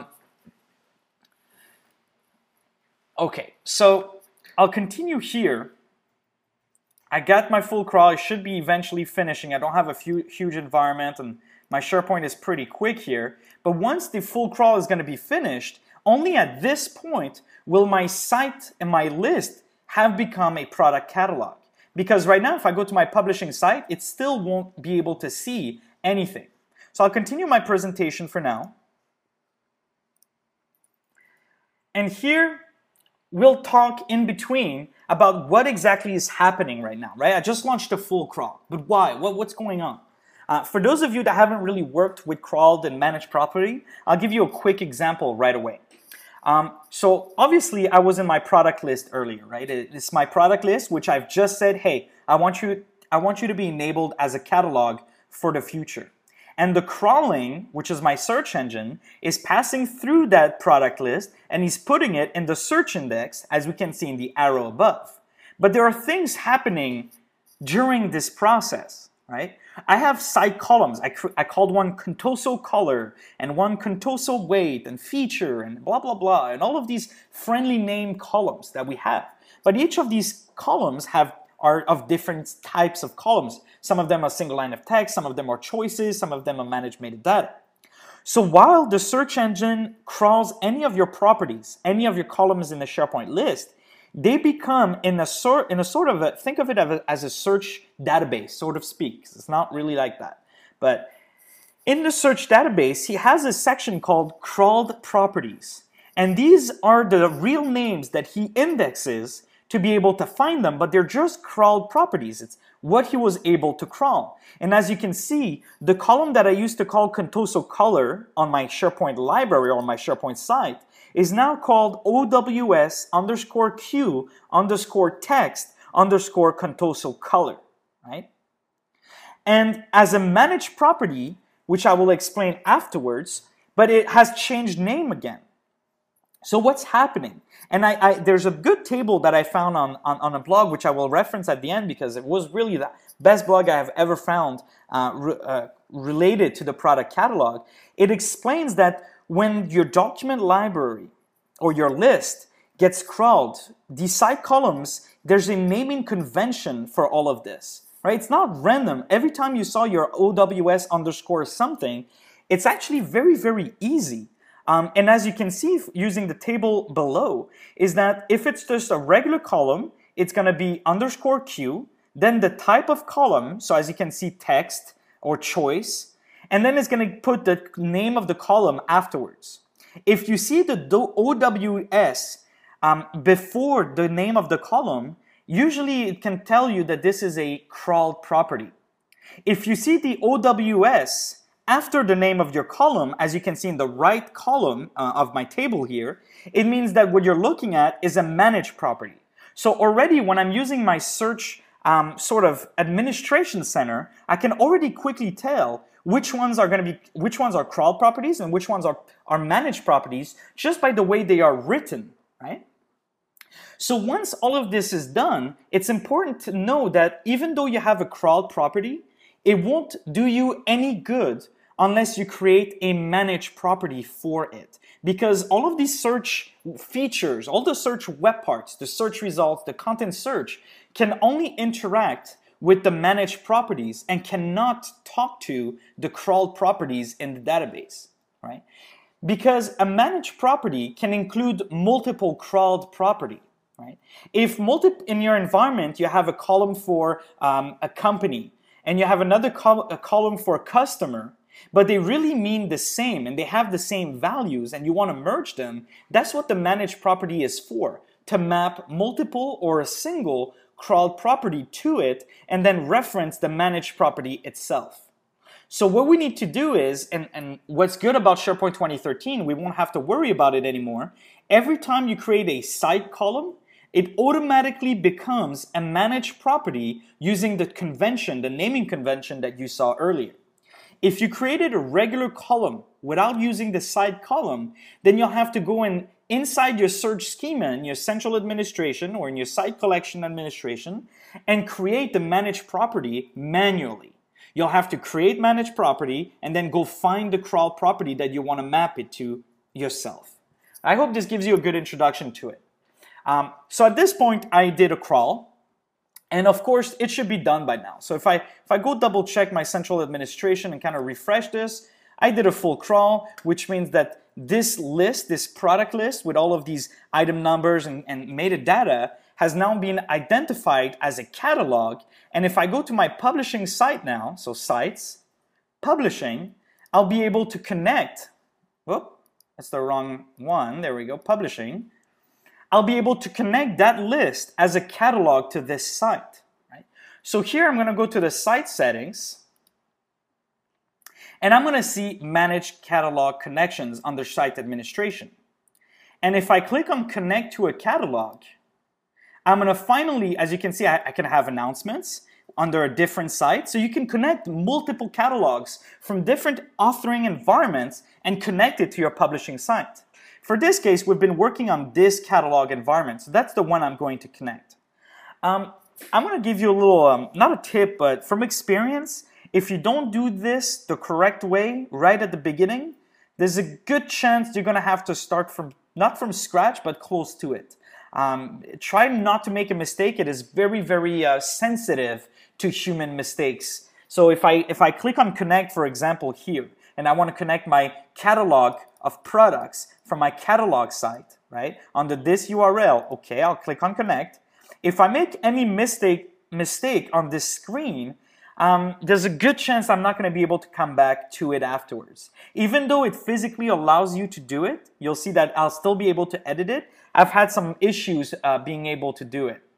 okay, so I'll continue here. I got my full crawl. I should be eventually finishing. I don't have a few, huge environment, and my SharePoint is pretty quick here. But once the full crawl is going to be finished, only at this point will my site and my list have become a product catalog. Because right now, if I go to my publishing site, it still won't be able to see anything. So I'll continue my presentation for now. And here, we'll talk in between about what exactly is happening right now, right? I just launched a full crawl, but why? What, what's going on? Uh, for those of you that haven't really worked with crawled and managed property, I'll give you a quick example right away. Um, so obviously I was in my product list earlier, right? It's my product list, which I've just said, hey, I want you, I want you to be enabled as a catalog for the future. And the crawling, which is my search engine, is passing through that product list and he's putting it in the search index, as we can see in the arrow above. But there are things happening during this process. right? I have site columns. I, I called one Contoso color and one Contoso weight and feature and blah, blah, blah, and all of these friendly name columns that we have. But each of these columns have are of different types of columns. Some of them are single line of text, some of them are choices, some of them are managed metadata. So while the search engine crawls any of your properties, any of your columns in the SharePoint list, they become in a sort in a sort of a, think of it as a, as a search database, sort of speak. It's not really like that. But in the search database, he has a section called crawled properties. And these are the real names that he indexes to be able to find them, but they're just crawled properties. It's what he was able to crawl. And as you can see, the column that I used to call Contoso color on my SharePoint library or on my SharePoint site is now called O W S underscore Q underscore text underscore Contoso color, right? And as a managed property, which I will explain afterwards, but it has changed name again. So what's happening? And I, I, there's a good table that I found on, on, on a blog, which I will reference at the end because it was really the best blog I have ever found uh, re, uh, related to the product catalog. It explains that when your document library or your list gets crawled, the site columns, there's a naming convention for all of this, right? It's not random. Every time you saw your O W S underscore something, it's actually very, very easy. Um, and as you can see using the table below, is that if it's just a regular column, it's going to be underscore Q, then the type of column, so as you can see text or choice, and then it's going to put the name of the column afterwards. If you see the O W S um, before the name of the column, usually it can tell you that this is a crawled property. If you see the O W S after the name of your column, as you can see in the right column uh, of my table here, it means that what you're looking at is a managed property. So already when I'm using my search um, sort of administration center, I can already quickly tell which ones are going to be, which ones are crawled properties and which ones are, are managed properties just by the way they are written, right? So once all of this is done, it's important to know that even though you have a crawled property, it won't do you any good unless you create a managed property for it. Because all of these search features, all the search web parts, the search results, the content search, can only interact with the managed properties and cannot talk to the crawled properties in the database, right? Because a managed property can include multiple crawled property, right? If multi in your environment you have a column for um, a company and you have another col a column for a customer, but they really mean the same and they have the same values and you want to merge them, that's what the managed property is for, to map multiple or a single crawled property to it and then reference the managed property itself. So what we need to do is, and, and what's good about SharePoint twenty thirteen, we won't have to worry about it anymore. Every time you create a site column, it automatically becomes a managed property using the convention, the naming convention that you saw earlier. If you created a regular column without using the site column, then you'll have to go in inside your search schema in your central administration or in your site collection administration and create the managed property manually. You'll have to create managed property and then go find the crawled property that you want to map it to yourself. I hope this gives you a good introduction to it. Um, so at this point, I did a crawl. And of course, it should be done by now. So if I, if I go double check my central administration and kind of refresh this, I did a full crawl, which means that this list, this product list with all of these item numbers and, and metadata has now been identified as a catalog. And if I go to my publishing site now, so sites, publishing, I'll be able to connect, whoop, that's the wrong one, there we go, publishing. I'll be able to connect that list as a catalog to this site, right? So here I'm going to go to the site settings and I'm going to see manage catalog connections under site administration. And if I click on connect to a catalog, I'm going to finally, as you can see, I, I can have announcements under a different site. So you can connect multiple catalogs from different authoring environments and connect it to your publishing site. For this case, we've been working on this catalog environment, so that's the one I'm going to connect. Um, I'm going to give you a little, um, not a tip, but from experience, if you don't do this the correct way right at the beginning, there's a good chance you're going to have to start from, not from scratch, but close to it. Um, try not to make a mistake. It is very, very uh, sensitive to human mistakes. So if I, if I click on connect, for example, here, and I want to connect my catalog of products from my catalog site, right, under this U R L, okay, I'll click on connect. If I make any mistake, mistake on this screen, um, there's a good chance I'm not going to be able to come back to it afterwards. Even though it physically allows you to do it, you'll see that I'll still be able to edit it. I've had some issues uh, being able to do it.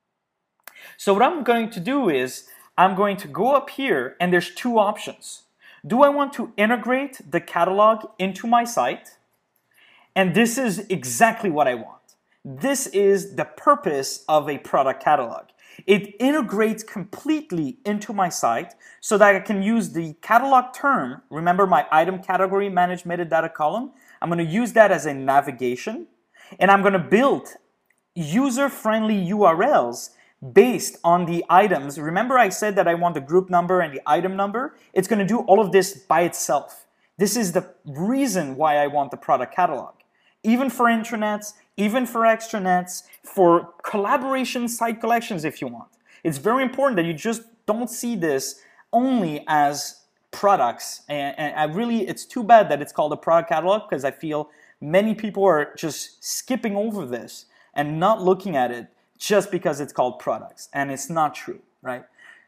So what I'm going to do is I'm going to go up here, and there's two options. Do I want to integrate the catalog into my site? And this is exactly what I want. This is the purpose of a product catalog. It integrates completely into my site so that I can use the catalog term. Remember my item category manage metadata column? I'm going to use that as a navigation, and I'm going to build user-friendly U R Ls based on the items. Remember I said that I want the group number and the item number? It's going to do all of this by itself. This is the reason why I want the product catalog. Even for intranets, even for extranets, for collaboration site collections if you want. It's very important that you just don't see this only as products. And, and I really, it's too bad that it's called a product catalog, because I feel many people are just skipping over this and not looking at it just because it's called products. And it's not true, right?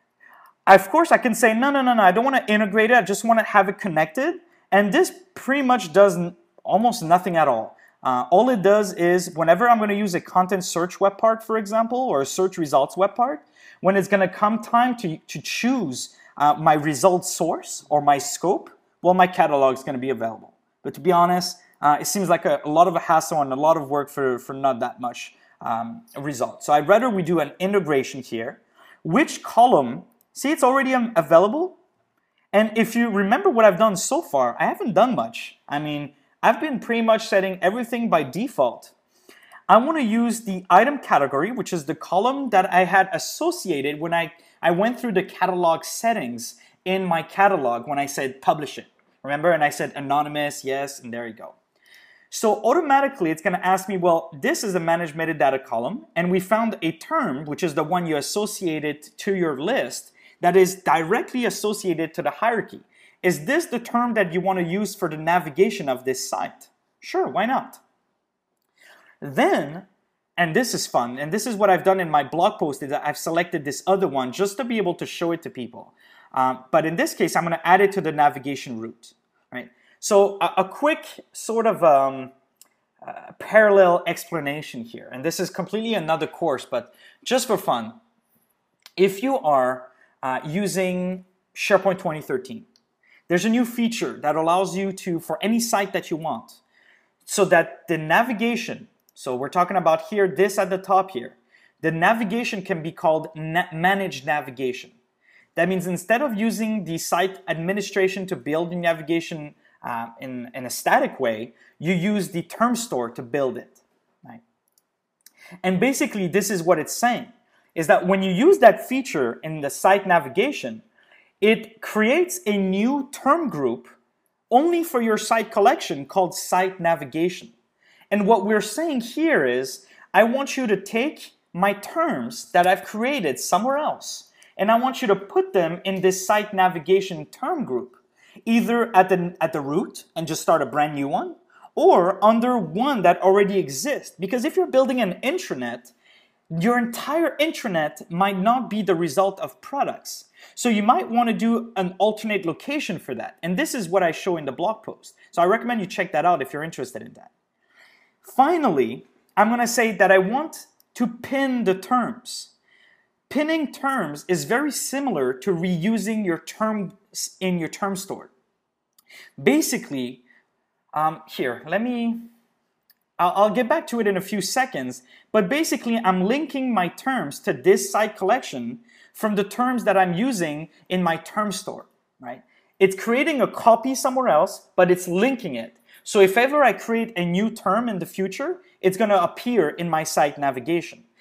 Of course, I can say, no, no, no, no, I don't want to integrate it. I just want to have it connected. And this pretty much does almost nothing at all. Uh, all it does is whenever I'm going to use a content search web part, for example, or a search results web part, when it's going to come time to, to choose uh, my result source or my scope, well, my catalog is going to be available. But to be honest, uh, it seems like a, a lot of a hassle and a lot of work for, for not that much um, result. So I'd rather we do an integration here. Which column, see, it's already um, available. And if you remember what I've done so far, I haven't done much. I mean, I've been pretty much setting everything by default. I want to use the item category, which is the column that I had associated when I, I went through the catalog settings in my catalog when I said publish it. Remember? And I said anonymous, yes, and there you go. So automatically it's going to ask me, well, this is a manage metadata column, and we found a term, which is the one you associated to your list, that is directly associated to the hierarchy. Is this the term that you want to use for the navigation of this site? Sure, why not? Then, and this is fun, and this is what I've done in my blog post, is that I've selected this other one just to be able to show it to people. Um, but in this case, I'm going to add it to the navigation route. Right? So a, a quick sort of um, uh, parallel explanation here, and this is completely another course, but just for fun. If you are uh, using SharePoint twenty thirteen, there's a new feature that allows you to, for any site that you want, so that the navigation, so we're talking about here, this at the top here, the navigation can be called na- managed navigation. That means instead of using the site administration to build the navigation uh, in, in a static way, you use the term store to build it. Right? And basically this is what it's saying, is that when you use that feature in the site navigation, it creates a new term group only for your site collection called site navigation. And what we're saying here is, I want you to take my terms that I've created somewhere else, and I want you to put them in this site navigation term group, either at the, at the root and just start a brand new one, or under one that already exists. Because if you're building an intranet, your entire intranet might not be the result of products. So you might want to do an alternate location for that. And this is what I show in the blog post. So I recommend you check that out if you're interested in that. Finally, I'm going to say that I want to pin the terms. Pinning terms is very similar to reusing your terms in your term store. Basically, um, here, let me, I'll, I'll get back to it in a few seconds, but basically I'm linking my terms to this site collection from the terms that I'm using in my term store, right? It's creating a copy somewhere else, but it's linking it. So if ever I create a new term in the future, it's going to appear in my site navigation.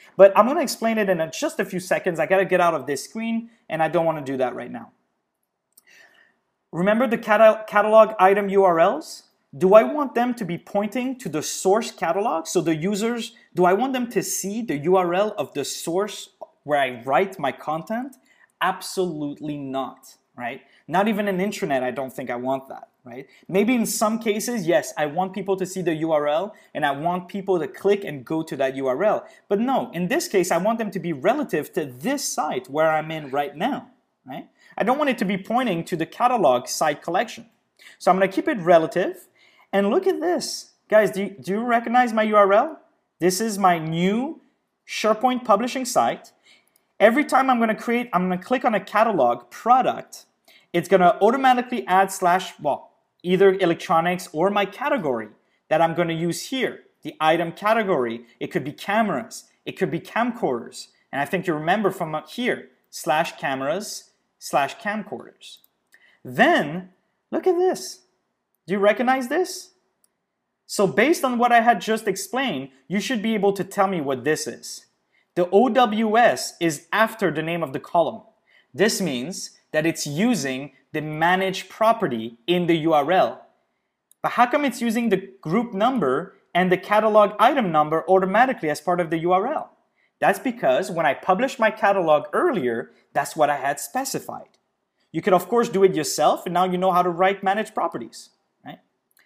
But I'm going to explain it in just a few seconds. I got to get out of this screen, and I don't want to do that right now. Remember the cata catalog item U R Ls? Do I want them to be pointing to the source catalog? So the users, do I want them to see the U R L of the source where I write my content? Absolutely not, right? Not even an intranet, I don't think I want that, right? Maybe in some cases, yes, I want people to see the U R L and I want people to click and go to that U R L. But no, in this case, I want them to be relative to this site where I'm in right now, right? I don't want it to be pointing to the catalog site collection. So I'm going to keep it relative. And look at this. Guys, do you, do you recognize my U R L? This is my new SharePoint publishing site. Every time I'm going to create, I'm going to click on a catalog product, it's going to automatically add slash, well, either electronics or my category that I'm going to use here, the item category. It could be cameras. It could be camcorders. And I think you remember from up here, slash cameras, slash camcorders. Then, look at this. Do you recognize this? So based on what I had just explained, you should be able to tell me what this is. The O W S is after the name of the column. This means that it's using the manage property in the U R L. But how come it's using the group number and the catalog item number automatically as part of the U R L? That's because when I published my catalog earlier, that's what I had specified. You could of course do it yourself, and now you know how to write manage properties, right?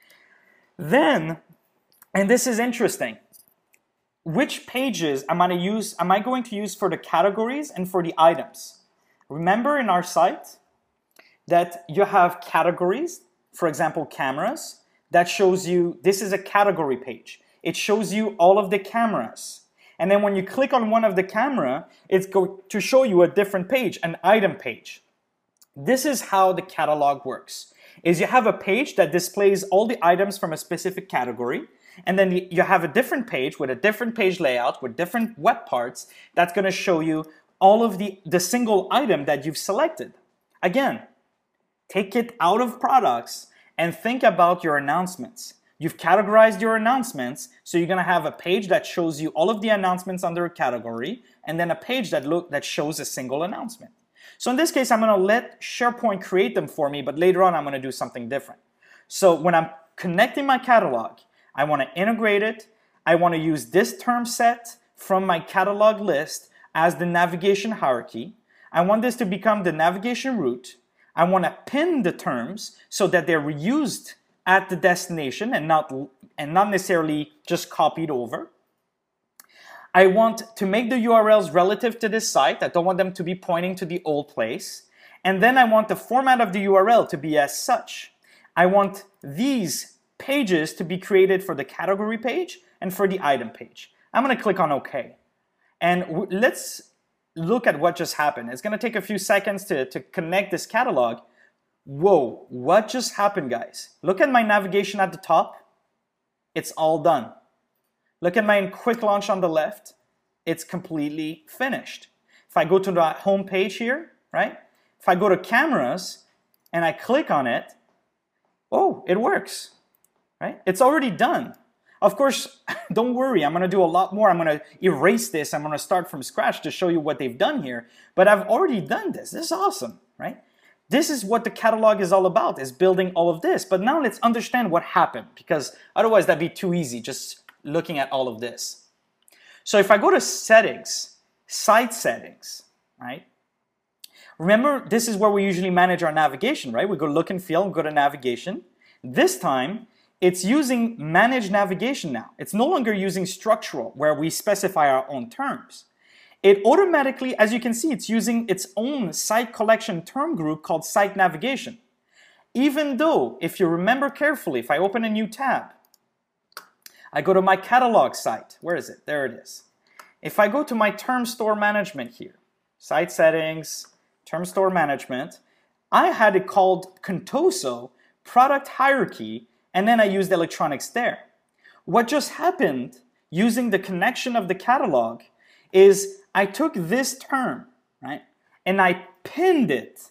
Then, and this is interesting, which pages am I, to use, am I going to use for the categories and for the items? Remember in our site that you have categories, for example, cameras, that shows you, this is a category page. It shows you all of the cameras. And then when you click on one of the camera, it's going to show you a different page, an item page. This is how the catalog works, is you have a page that displays all the items from a specific category, and then you have a different page with a different page layout with different web parts that's going to show you all of the, the single item that you've selected. Again, take it out of products and think about your announcements. You've categorized your announcements, so you're going to have a page that shows you all of the announcements under a category, and then a page that, look, that shows a single announcement. So in this case, I'm going to let SharePoint create them for me, but later on I'm going to do something different. So when I'm connecting my catalog, I want to integrate it. I want to use this term set from my catalog list as the navigation hierarchy. I want this to become the navigation route. I want to pin the terms so that they're reused at the destination and not, and not necessarily just copied over. I want to make the U R Ls relative to this site. I don't want them to be pointing to the old place. And then I want the format of the U R L to be as such. I want these pages to be created for the category page and for the item page. I'm going to click on OK. And let's look at what just happened. It's going to take a few seconds to, to connect this catalog. Whoa, what just happened, guys? Look at my navigation at the top. It's all done. Look at my quick launch on the left. It's completely finished. If I go to the home page here, right? If I go to cameras and I click on it, oh, it works, right? It's already done. Of course, don't worry, I'm going to do a lot more. I'm going to erase this. I'm going to start from scratch to show you what they've done here. But I've already done this. This is awesome, right? This is what the catalog is all about, is building all of this. But now let's understand what happened, because otherwise that'd be too easy just looking at all of this. So if I go to settings, site settings, right? Remember, this is where we usually manage our navigation, right? We go look and feel and go to navigation. This time, it's using manage navigation now. It's no longer using structural, where we specify our own terms. It automatically, as you can see, it's using its own site collection term group called site navigation. Even though, if you remember carefully, if I open a new tab, I go to my catalog site. Where is it? There it is. If I go to my term store management here, site settings, term store management, I had it called Contoso product hierarchy, and then I used electronics there. What just happened using the connection of the catalog is I took this term, right, and I pinned it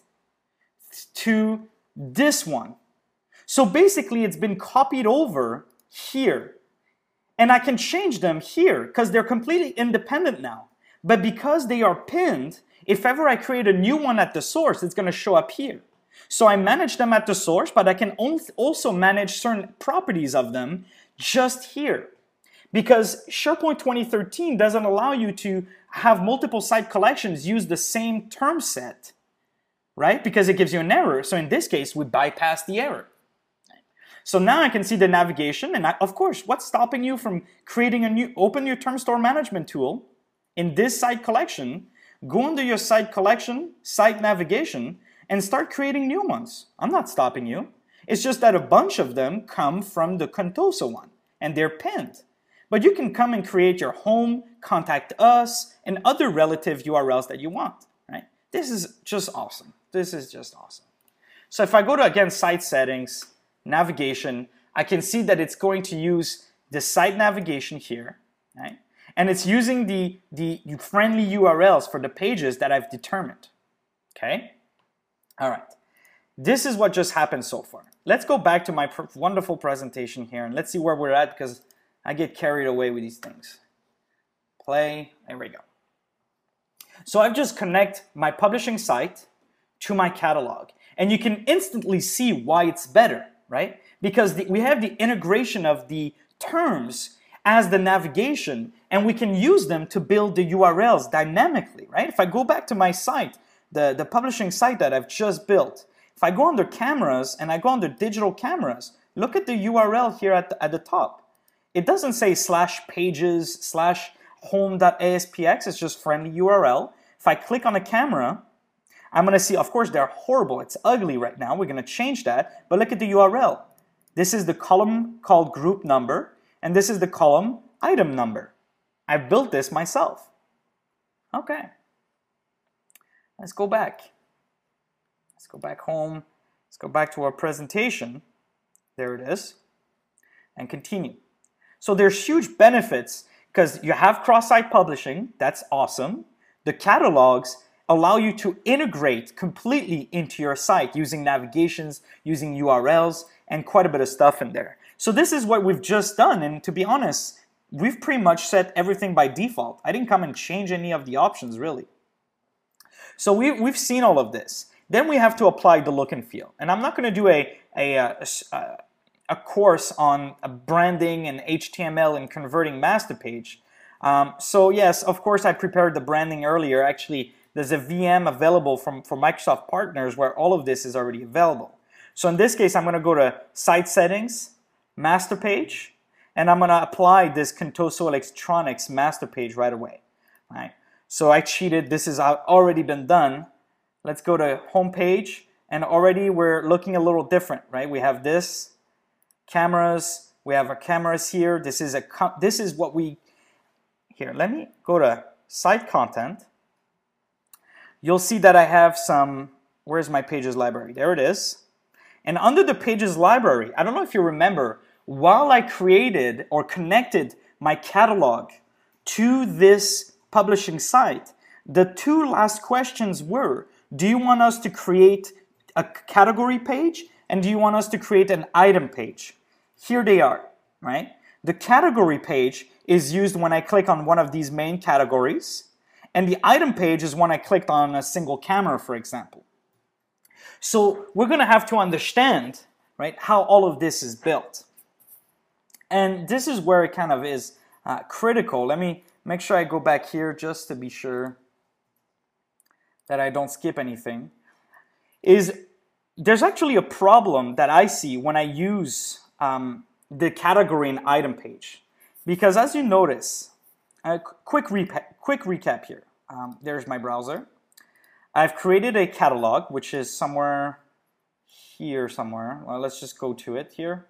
to this one. So basically it's been copied over here. And I can change them here because they're completely independent now. But because they are pinned, if ever I create a new one at the source, it's going to show up here. So I manage them at the source, but I can also manage certain properties of them just here. Because SharePoint twenty thirteen doesn't allow you to have multiple site collections use the same term set, right? Because it gives you an error. So in this case, we bypass the error. So now I can see the navigation, and I, of course, what's stopping you from creating a new, open your term store management tool in this site collection, go under your site collection, site navigation, and start creating new ones. I'm not stopping you. It's just that a bunch of them come from the Contoso one, and they're pinned. But you can come and create your home, contact us, and other relative U R Ls that you want, right? This is just awesome. This is just awesome. So if I go to, again, site settings, navigation, I can see that it's going to use the site navigation here, right? And it's using the, the friendly U R Ls for the pages that I've determined, okay? All right, this is what just happened so far. Let's go back to my pr wonderful presentation here, and let's see where we're at, because I get carried away with these things. Play, there we go. So I've just connect my publishing site to my catalog, and you can instantly see why it's better, right? Because the, we have the integration of the terms as the navigation, and we can use them to build the U R Ls dynamically, right? If I go back to my site, the, the publishing site that I've just built, if I go under cameras and I go under digital cameras, look at the U R L here at the, at the top. It doesn't say slash pages slash home.aspx, it's just friendly U R L. If I click on a camera, I'm going to see, of course, they're horrible. It's ugly right now. We're going to change that. But look at the U R L. This is the column called group number, and this is the column item number. I built this myself. Okay. Let's go back. Let's go back home. Let's go back to our presentation. There it is. And continue. So there's huge benefits because you have cross-site publishing. That's awesome. The catalogs allow you to integrate completely into your site using navigations, using U R Ls, and quite a bit of stuff in there. So this is what we've just done, and to be honest, we've pretty much set everything by default. I didn't come and change any of the options, really. So we, we've seen all of this. Then we have to apply the look and feel. And I'm not going to do a, a, a, a course on branding and H T M L and converting master page. Um, so yes, of course, I prepared the branding earlier. Actually, there's a V M available from, from Microsoft partners where all of this is already available. So in this case, I'm going to go to Site Settings, Master Page, and I'm going to apply this Contoso Electronics master page right away. All right. So I cheated. This has already been done. Let's go to Home Page, and already we're looking a little different, right? We have this, cameras. We have our cameras here. This is a this is what we here. Let me go to Site Content. You'll see that I have some, where's my Pages library? There it is. And under the Pages library, I don't know if you remember, while I created or connected my catalog to this publishing site, the two last questions were, do you want us to create a category page, and do you want us to create an item page? Here they are, right? The category page is used when I click on one of these main categories, and the item page is when I clicked on a single camera, for example. So we're going to have to understand, right, how all of this is built. And this is where it kind of is uh, critical. Let me make sure I go back here just to be sure that I don't skip anything. Is there's actually a problem that I see when I use um, the category and item page. Because as you notice, a quick, repa quick recap here. Um, there's my browser. I've created a catalog, which is somewhere here somewhere. Well, let's just go to it here.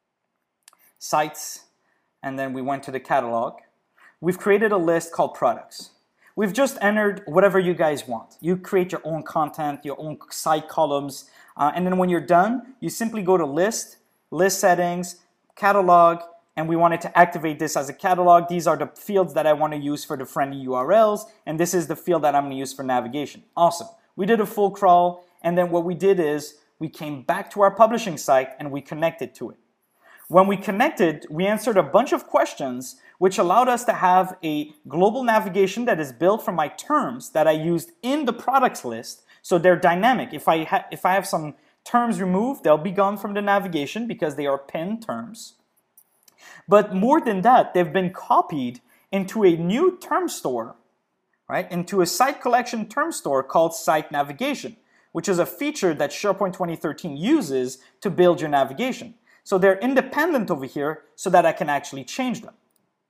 Sites, and then we went to the catalog. We've created a list called products. We've just entered whatever you guys want. You create your own content, your own site columns, uh, and then when you're done, you simply go to list, list settings, catalog, and we wanted to activate this as a catalog. These are the fields that I want to use for the friendly U R Ls, and this is the field that I'm going to use for navigation. Awesome. We did a full crawl, and then what we did is we came back to our publishing site and we connected to it. When we connected, we answered a bunch of questions, which allowed us to have a global navigation that is built from my terms that I used in the products list. So they're dynamic. If I, ha if I have some terms removed, they'll be gone from the navigation because they are pinned terms. But more than that, they've been copied into a new term store, right? Into a site collection term store called Site Navigation, which is a feature that SharePoint twenty thirteen uses to build your navigation. So they're independent over here so that I can actually change them.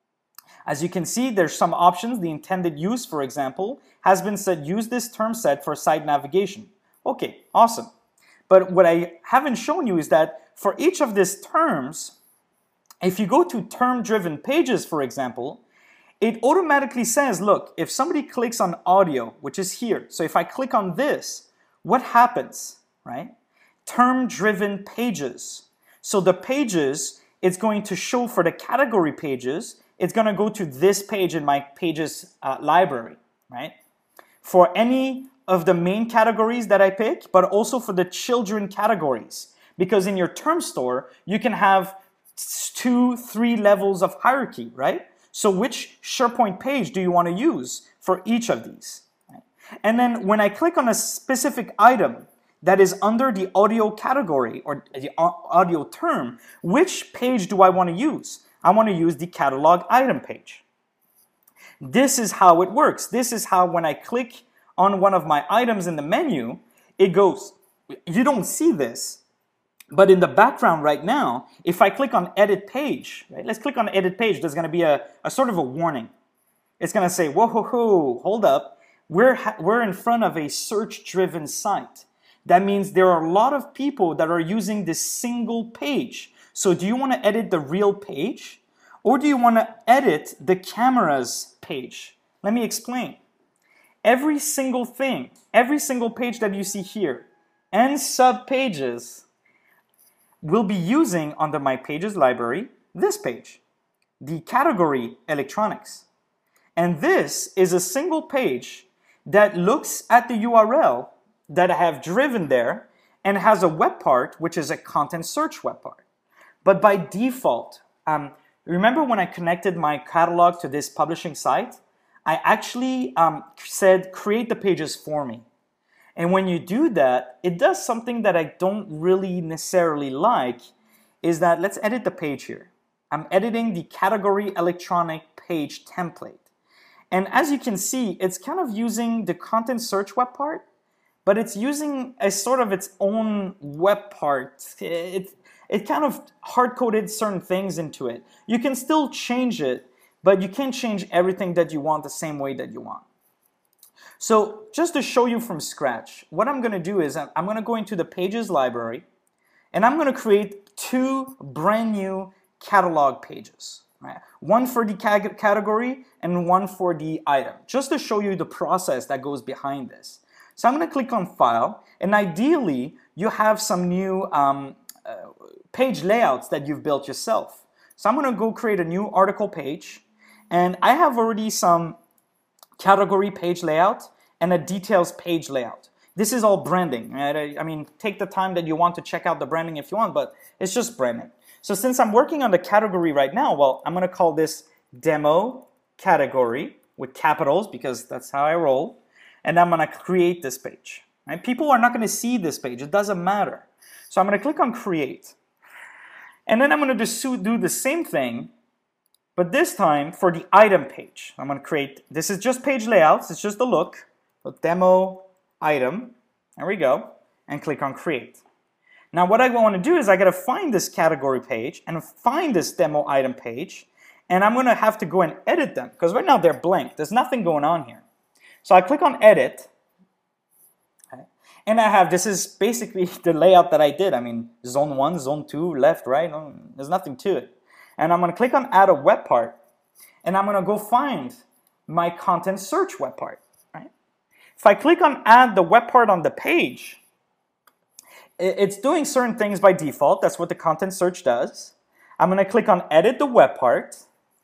As you can see, there's some options. The intended use, for example, has been said, use this term set for site navigation. Okay, awesome. But what I haven't shown you is that for each of these terms, if you go to term-driven pages, for example, it automatically says, look, if somebody clicks on audio, which is here, so if I click on this, what happens, right? Term-driven pages. So the pages, it's going to show for the category pages, it's going to go to this page in my pages uh, library, right? For any of the main categories that I pick, but also for the children categories. Because in your term store, you can have two, three levels of hierarchy, right? So which SharePoint page do you want to use for each of these? Right? And then when I click on a specific item that is under the audio category or the audio term, which page do I want to use? I want to use the catalog item page. This is how it works. This is how when I click on one of my items in the menu, it goes. You don't see this, but in the background right now, if I click on edit page, right? Let's click on edit page, there's going to be a, a sort of a warning. It's going to say, whoa, whoa, whoa, hold up. We're, we're in front of a search-driven site. That means there are a lot of people that are using this single page. So do you want to edit the real page? Or do you want to edit the camera's page? Let me explain. Every single thing, every single page that you see here, and sub-pages, will be using under my pages library this page, the category electronics. And this is a single page that looks at the U R L that I have driven there and has a web part, which is a content search web part. But by default, um, remember when I connected my catalog to this publishing site? I actually um, said, create the pages for me. And when you do that, it does something that I don't really necessarily like, is that let's edit the page here. I'm editing the category electronic page template. And as you can see, it's kind of using the content search web part, but it's using a sort of its own web part. It, it kind of hard-coded certain things into it. You can still change it, but you can't change everything that you want the same way that you want. So just to show you from scratch, what I'm going to do is I'm going to go into the pages library and I'm going to create two brand new catalog pages. Right? One for the category and one for the item, just to show you the process that goes behind this. So I'm going to click on File, and ideally you have some new um, uh, page layouts that you've built yourself. So I'm going to go create a new article page, and I have already some category page layout and a details page layout. This is all branding. Right? I mean, take the time that you want to check out the branding if you want, but it's just branding. So since I'm working on the category right now, well, I'm going to call this demo category with capitals because that's how I roll. And I'm going to create this page. Right? People are not going to see this page. It doesn't matter. So I'm going to click on create. And then I'm going to just do the same thing, but this time for the item page. I'm going to create, this is just page layouts. It's just the look. So demo item. There we go. And click on create. Now what I want to do is I got to find this category page and find this demo item page, and I'm going to have to go and edit them because right now they're blank. There's nothing going on here. So I click on edit, okay, and I have, this is basically the layout that I did. I mean, zone one, zone two, left, right, there's nothing to it. And I'm going to click on add a web part, and I'm going to go find my content search web part. Right? If I click on add the web part on the page, it's doing certain things by default. That's what the content search does. I'm going to click on edit the web part.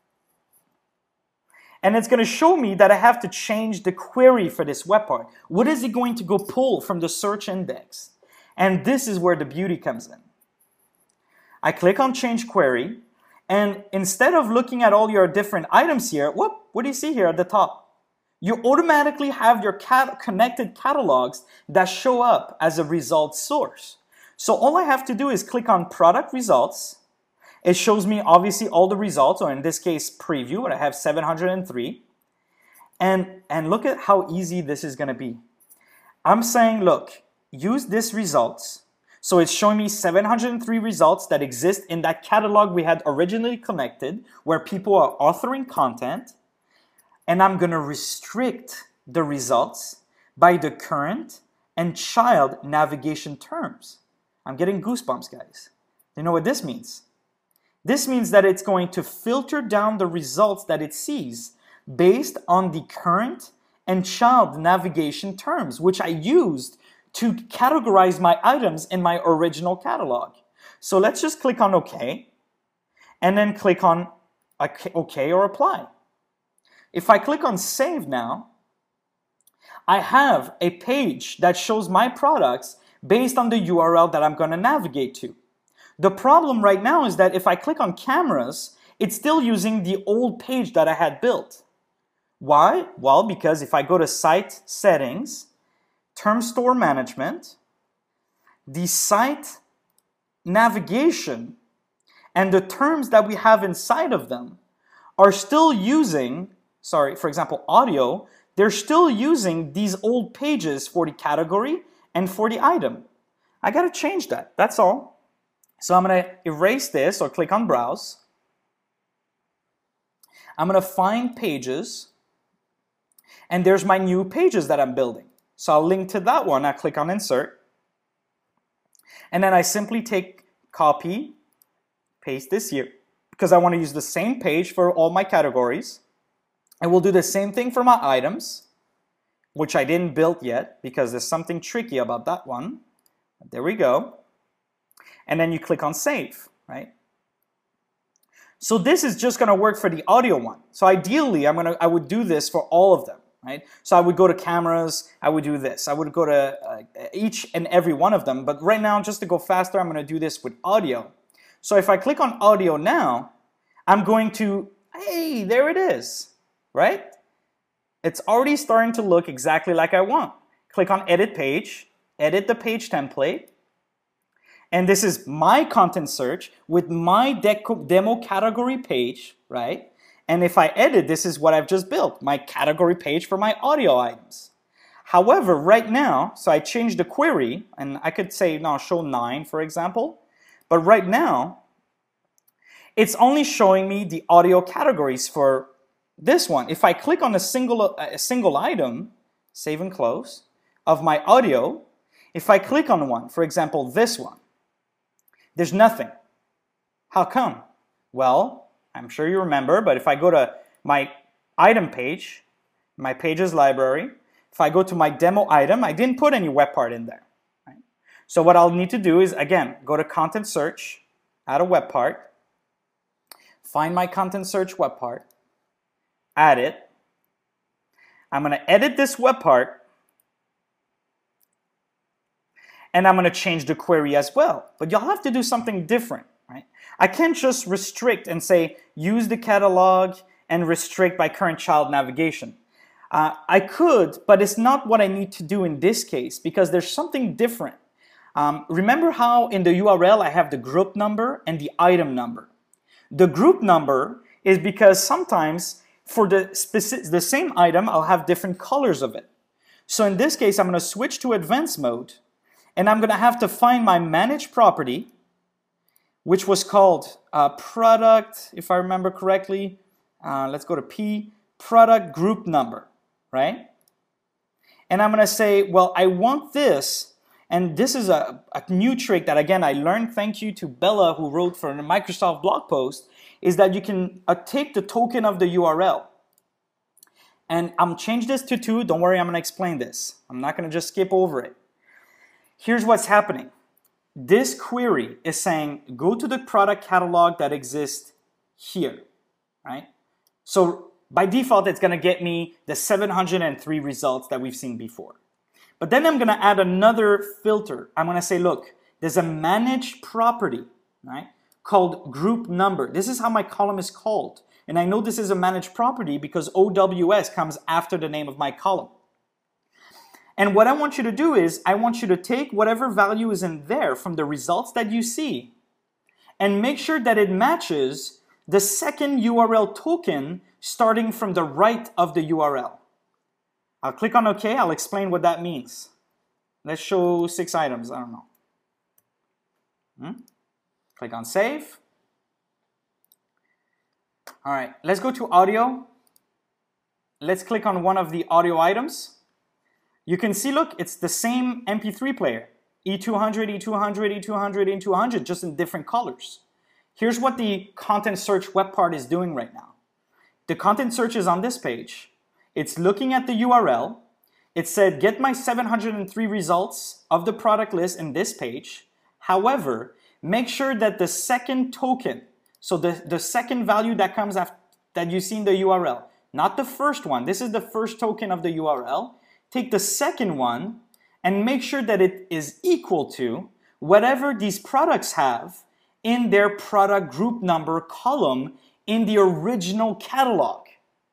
And it's going to show me that I have to change the query for this web part. What is it going to go pull from the search index? And this is where the beauty comes in. I click on change query, and instead of looking at all your different items here, whoop, what do you see here at the top? You automatically have your cat connected catalogs that show up as a result source. So all I have to do is click on product results. It shows me obviously all the results, or in this case preview, where I have seven hundred three. And, and look at how easy this is gonna be. I'm saying, look, use this results. So it's showing me seven hundred three results that exist in that catalog we had originally connected, where people are authoring content. And I'm gonna restrict the results by the current and child navigation terms. I'm getting goosebumps, guys. You know what this means? This means that it's going to filter down the results that it sees based on the current and child navigation terms, which I used to categorize my items in my original catalog. So let's just click on OK, and then click on OK or Apply. If I click on Save now, I have a page that shows my products based on the U R L that I'm going to navigate to. The problem right now is that if I click on cameras, it's still using the old page that I had built. Why? Well, because if I go to Site Settings, Term Store Management, the site navigation and the terms that we have inside of them are still using, sorry, for example, audio, they're still using these old pages for the category and for the item. I gotta change that, that's all. So I'm gonna erase this or click on Browse. I'm gonna find Pages, and there's my new pages that I'm building. So I'll link to that one, I click on Insert, and then I simply take copy, paste this here, because I wanna use the same page for all my categories. And we'll do the same thing for my items, which I didn't build yet because there's something tricky about that one. There we go. And then you click on Save, right? So this is just gonna work for the audio one. So ideally, I'm gonna, I would do this for all of them, right? So I would go to cameras, I would do this. I would go to uh, each and every one of them. But right now, just to go faster, I'm gonna do this with audio. So if I click on audio now, I'm going to, hey, there it is. Right? It's already starting to look exactly like I want. Click on Edit Page, edit the page template, and this is my content search with my demo category page, right? And if I edit, this is what I've just built, my category page for my audio items. However, right now, so I changed the query, and I could say now show nine, for example, but right now, it's only showing me the audio categories for this one. If I click on a single, a single item, save and close, of my audio, if I click on one, for example, this one, there's nothing. How come? Well, I'm sure you remember, but if I go to my item page, my pages library, if I go to my demo item, I didn't put any web part in there. Right? So what I'll need to do is, again, go to content search, add a web part, find my content search web part, add it. I'm going to edit this web part, and I'm going to change the query as well. But you'll have to do something different, right? I can't just restrict and say use the catalog and restrict by current child navigation. Uh, I could, but it's not what I need to do in this case because there's something different. Um, remember how in the U R L I have the group number and the item number. The group number is because sometimes for the, specific, the same item, I'll have different colors of it. So in this case, I'm going to switch to advanced mode, and I'm going to have to find my managed property, which was called uh, product, if I remember correctly. Uh, let's go to P, product group number, right? And I'm going to say, well, I want this, and this is a, a new trick that, again, I learned thank you to Bella, who wrote for the Microsoft blog post, is that you can uh, take the token of the U R L. And I'm change this to two. Don't worry, I'm going to explain this. I'm not going to just skip over it. Here's what's happening. This query is saying, go to the product catalog that exists here, right? So by default, it's going to get me the seven hundred three results that we've seen before. But then I'm going to add another filter. I'm going to say, look, there's a managed property, right? called group number. This is how my column is called. And I know this is a managed property because O W S comes after the name of my column. And what I want you to do is, I want you to take whatever value is in there from the results that you see and make sure that it matches the second U R L token starting from the right of the U R L. I'll click on OK. I'll explain what that means. Let's show six items. I don't know. Hmm? Click on Save. All right, let's go to audio. Let's click on one of the audio items. You can see, look, it's the same M P three player. E two hundred, E two hundred, E two hundred, E two hundred, just in different colors. Here's what the content search web part is doing right now. The content search is on this page. It's looking at the U R L. It said, get my seven hundred three results of the product list in this page. However, make sure that the second token, so the, the second value that comes after that you see in the U R L, not the first one. This is the first token of the U R L. Take the second one and make sure that it is equal to whatever these products have in their product group number column in the original catalog.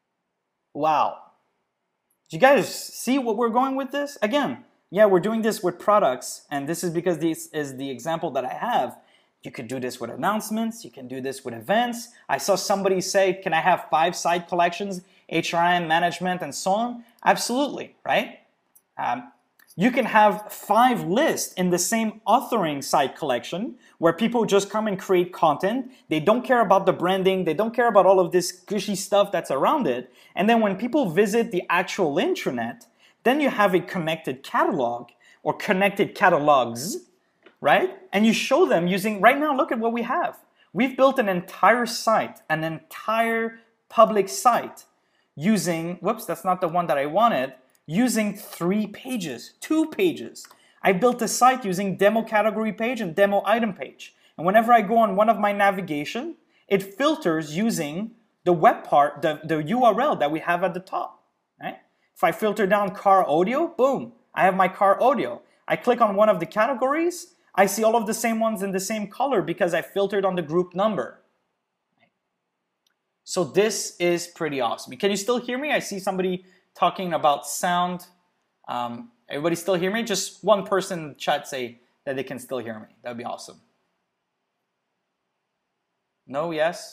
Wow. Did you guys see what we're going with this? Again, yeah, we're doing this with products, and this is because this is the example that I have. You could do this with announcements, you can do this with events. I saw somebody say, can I have five site collections, H R M, management, and so on? Absolutely, right? Um, you can have five lists in the same authoring site collection where people just come and create content. They don't care about the branding. They don't care about all of this gushy stuff that's around it. And then when people visit the actual intranet, then you have a connected catalog or connected catalogs, right? And you show them using, right now, look at what we have. We've built an entire site, an entire public site using, whoops, that's not the one that I wanted, using three pages, two pages. I built a site using demo category page and demo item page. And whenever I go on one of my navigation, it filters using the web part, the, the U R L that we have at the top, right? If I filter down car audio, boom, I have my car audio. I click on one of the categories, I see all of the same ones in the same color because I filtered on the group number. So this is pretty awesome. Can you still hear me? I see somebody talking about sound. Um, everybody still hear me? Just one person in the chat say that they can still hear me. That'd be awesome. No, yes?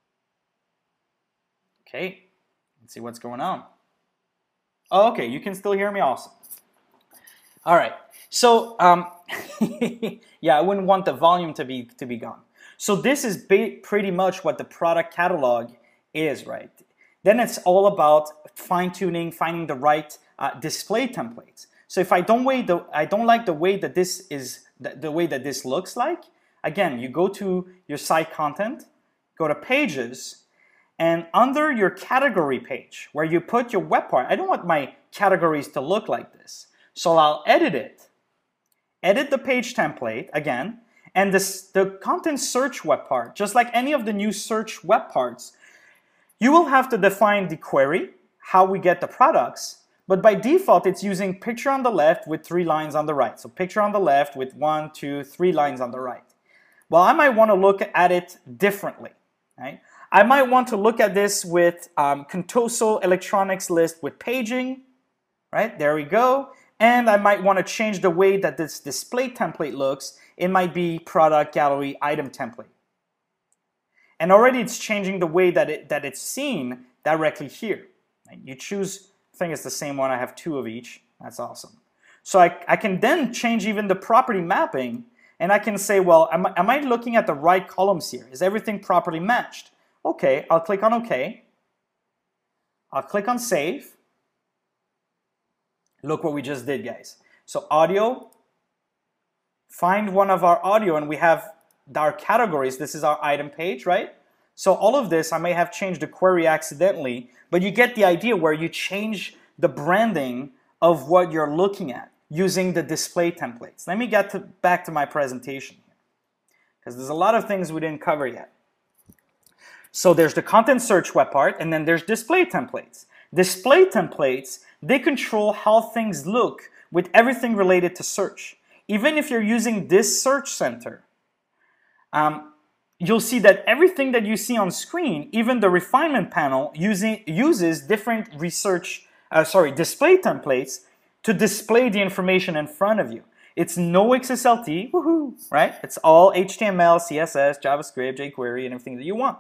Okay, let's see what's going on. Oh, okay, you can still hear me, awesome. All right, so um, yeah, I wouldn't want the volume to be, to be gone. So this is pretty much what the product catalog is, right? Then it's all about fine-tuning, finding the right uh, display templates. So if I don't way the, I don't like the way that this is, the, the way that this looks like, again, you go to your site content, go to pages, and under your category page, where you put your web part, I don't want my categories to look like this. So I'll edit it, edit the page template again, and this, the content search web part, just like any of the new search web parts, you will have to define the query, how we get the products, but by default, it's using picture on the left with three lines on the right. So picture on the left with one, two, three lines on the right. Well, I might want to look at it differently, right? I might want to look at this with um, Contoso electronics list with paging, right? There we go. And I might want to change the way that this display template looks. It might be product, gallery, item template. And already it's changing the way that, it, that it's seen directly here. Right? You choose, I think it's the same one, I have two of each. That's awesome. So I, I can then change even the property mapping, and I can say, well, am, am I looking at the right columns here? Is everything properly matched? Okay, I'll click on OK. I'll click on Save. Look what we just did, guys. So audio, find one of our audio, and we have our categories. This is our item page, right? So all of this, I may have changed the query accidentally, but you get the idea where you change the branding of what you're looking at using the display templates. Let me get to, back to my presentation here, because there's a lot of things we didn't cover yet. So there's the content search web part, and then there's display templates. Display templates, they control how things look with everything related to search. Even if you're using this search center, um, you'll see that everything that you see on screen, even the refinement panel, using, uses different research, uh, sorry, display templates to display the information in front of you. It's no X S L T, woohoo, right? It's all H T M L, C S S, JavaScript, jQuery, and everything that you want.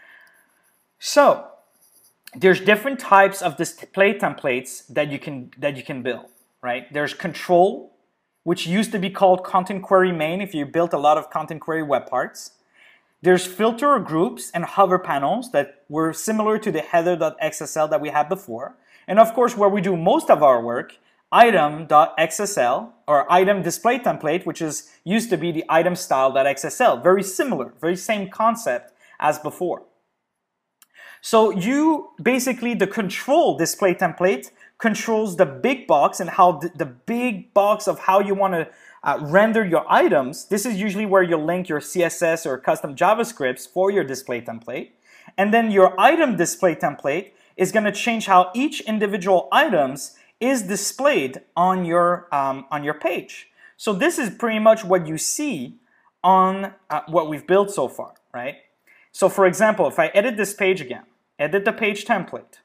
So there's different types of display templates that you can that you can build, right? There's control, which used to be called content query main if you built a lot of content query web parts. There's filter or groups and hover panels that were similar to the header.xsl that we had before. And of course, where we do most of our work, item.xsl or item display template, which is used to be the item style.xsl. Very similar, very same concept as before. So you basically, the control display template controls the big box and how the, the big box of how you want to uh, render your items. This is usually where you link your C S S or custom JavaScripts for your display template. And then your item display template is going to change how each individual items is displayed on your, um, on your page. So this is pretty much what you see on uh, what we've built so far, right? So for example, if I edit this page again, edit the page template.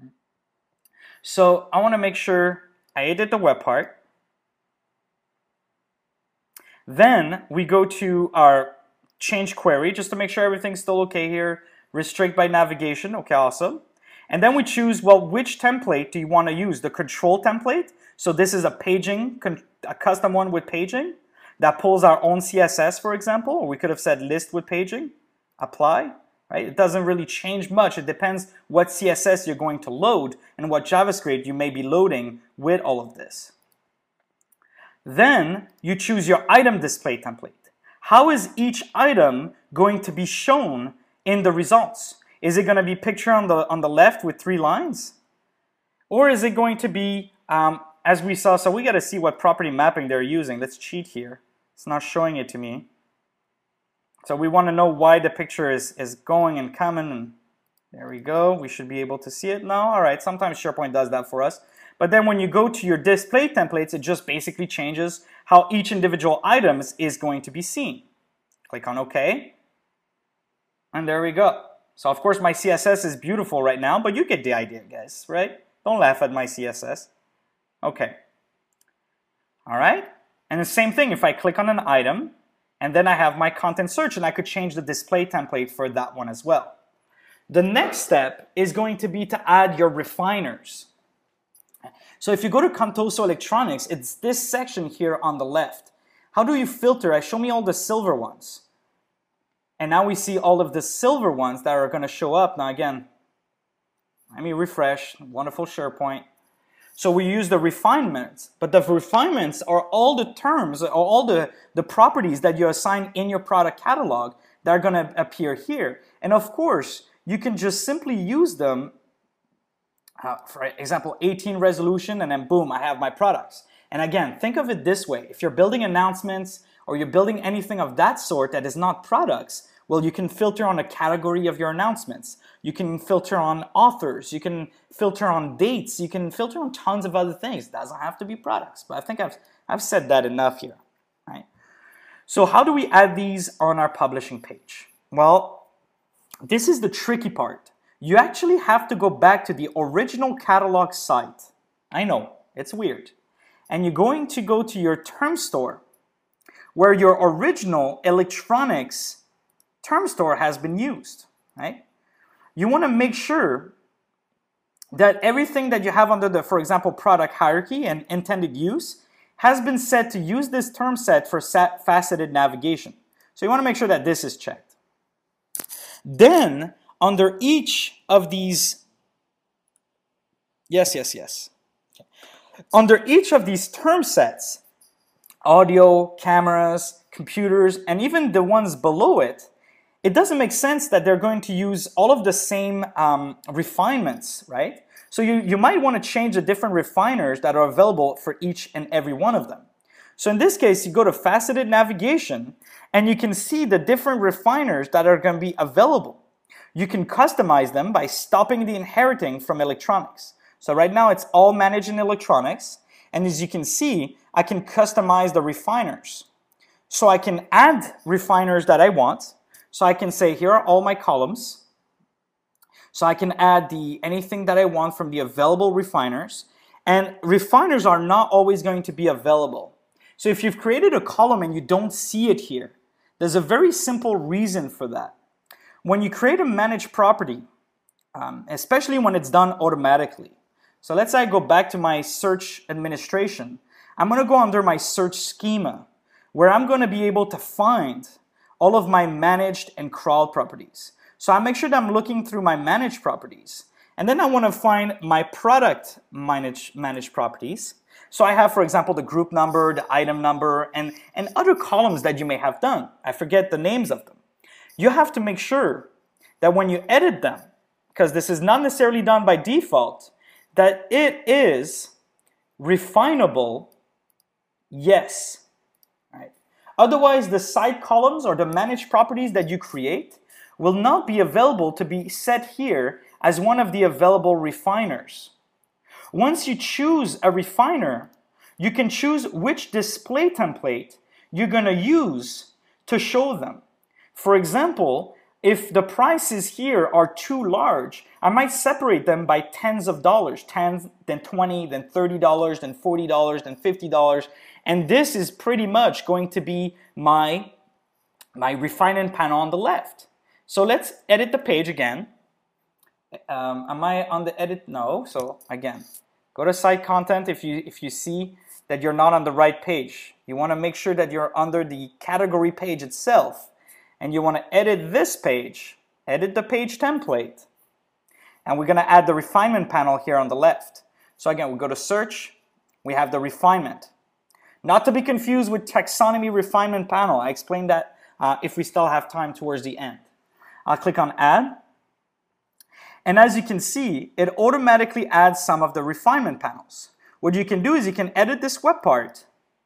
So I want to make sure I edit the web part. Then we go to our change query just to make sure everything's still okay here. Restrict by navigation, okay, awesome. And then we choose, well, which template do you want to use? The control template. So this is a paging, a custom one with paging that pulls our own C S S, for example, or we could have said list with paging. Apply, right? It doesn't really change much. It depends what C S S you're going to load and what JavaScript you may be loading with all of this. Then you choose your item display template. How is each item going to be shown in the results? Is it going to be picture on the, on the left with three lines? Or is it going to be, um, as we saw, so we got to see what property mapping they're using. Let's cheat here. It's not showing it to me. So we want to know why the picture is, is going and coming. And there we go. We should be able to see it now. All right, sometimes SharePoint does that for us. But then when you go to your display templates, it just basically changes how each individual item is going to be seen. Click on OK. And there we go. So of course my C S S is beautiful right now, but you get the idea, guys, right? Don't laugh at my C S S. Okay. All right. And the same thing, if I click on an item, and then I have my content search, and I could change the display template for that one as well. The next step is going to be to add your refiners. So if you go to Contoso Electronics, it's this section here on the left. How do you filter? I show me all the silver ones. And now we see all of the silver ones that are going to show up. Now again, let me refresh. Wonderful SharePoint. So we use the refinements, but the refinements are all the terms, or all the, the properties that you assign in your product catalog that are going to appear here. And of course, you can just simply use them, uh, for example, eighteen resolution, and then boom, I have my products. And again, think of it this way. If you're building announcements or you're building anything of that sort that is not products, well, you can filter on a category of your announcements. You can filter on authors. You can filter on dates. You can filter on tons of other things. It doesn't have to be products, but I think I've, I've said that enough here, right? So how do we add these on our publishing page? Well, this is the tricky part. You actually have to go back to the original catalog site. I know, it's weird. And you're going to go to your term store, where your original electronics term store has been used, right? You want to make sure that everything that you have under the, for example, product hierarchy and intended use has been set to use this term set for faceted navigation. So you want to make sure that this is checked. Then, under each of these, yes, yes, yes. Okay. Under each of these term sets, audio, cameras, computers, and even the ones below it, it doesn't make sense that they're going to use all of the same um, refinements, right? So you, you might want to change the different refiners that are available for each and every one of them. So in this case, you go to faceted navigation, and you can see the different refiners that are going to be available. You can customize them by stopping the inheriting from electronics. So right now, it's all managed in electronics. And as you can see, I can customize the refiners. So I can add refiners that I want. So I can say, here are all my columns. So I can add the anything that I want from the available refiners. And refiners are not always going to be available. So if you've created a column and you don't see it here, there's a very simple reason for that. When you create a managed property, um, especially when it's done automatically. So let's say I go back to my search administration. I'm going to go under my search schema, where I'm going to be able to find all of my managed and crawled properties. So I make sure that I'm looking through my managed properties. And then I want to find my product managed, managed properties. So I have, for example, the group number, the item number, and, and other columns that you may have done. I forget the names of them. You have to make sure that when you edit them, because this is not necessarily done by default, that it is refinable, yes. Right? Otherwise, the side columns or the managed properties that you create will not be available to be set here as one of the available refiners. Once you choose a refiner, you can choose which display template you're going to use to show them. For example, if the prices here are too large, I might separate them by tens of dollars, ten, then twenty, then thirty dollars, then forty dollars, then fifty dollars. And this is pretty much going to be my, my refinement panel on the left. So let's edit the page again. Um, am I on the edit? No. So again, go to site content if you, if you see that you're not on the right page. You want to make sure that you're under the category page itself. And you want to edit this page, edit the page template, and we're going to add the refinement panel here on the left. So again, we go to search, we have the refinement. Not to be confused with taxonomy refinement panel. I explained that uh, if we still have time towards the end. I'll click on add. And as you can see, it automatically adds some of the refinement panels. What you can do is you can edit this web part.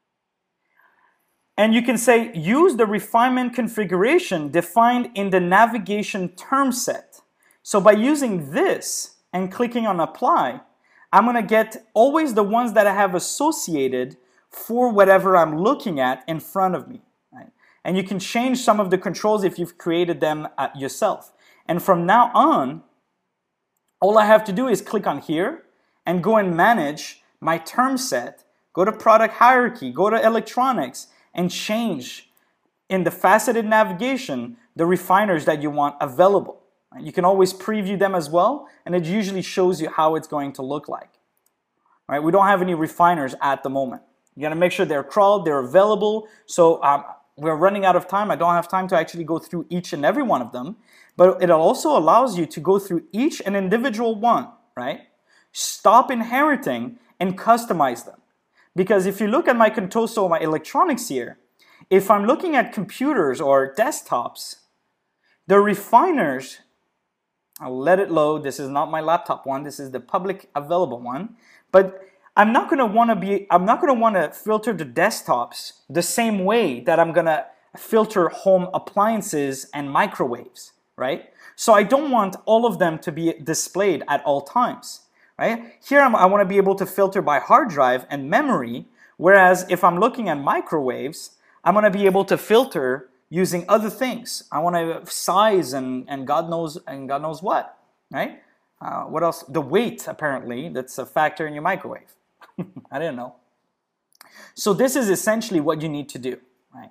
And you can say, use the refinement configuration defined in the navigation term set. So by using this and clicking on apply, I'm going to get always the ones that I have associated for whatever I'm looking at in front of me. Right? And you can change some of the controls if you've created them uh, yourself. And from now on, all I have to do is click on here and go and manage my term set, go to product hierarchy, go to electronics, and change in the faceted navigation the refiners that you want available. You can always preview them as well, and it usually shows you how it's going to look like. Right? We don't have any refiners at the moment. You got to make sure they're crawled, they're available. So um, we're running out of time. I don't have time to actually go through each and every one of them, but it also allows you to go through each and individual one, right? Stop inheriting and customize them. Because if you look at my Contoso, my electronics here, if I'm looking at computers or desktops, the refiners, I'll let it load. This is not my laptop one. This is the public available one. But I'm not going to want to be, I'm not going to want to filter the desktops the same way that I'm going to filter home appliances and microwaves, right? So I don't want all of them to be displayed at all times. Right? Here I'm, I want to be able to filter by hard drive and memory, whereas if I'm looking at microwaves, I'm going to be able to filter using other things. I want to size and, and God knows and God knows what, right? Uh, what else? The weight, apparently, that's a factor in your microwave. I didn't know. So this is essentially what you need to do, right?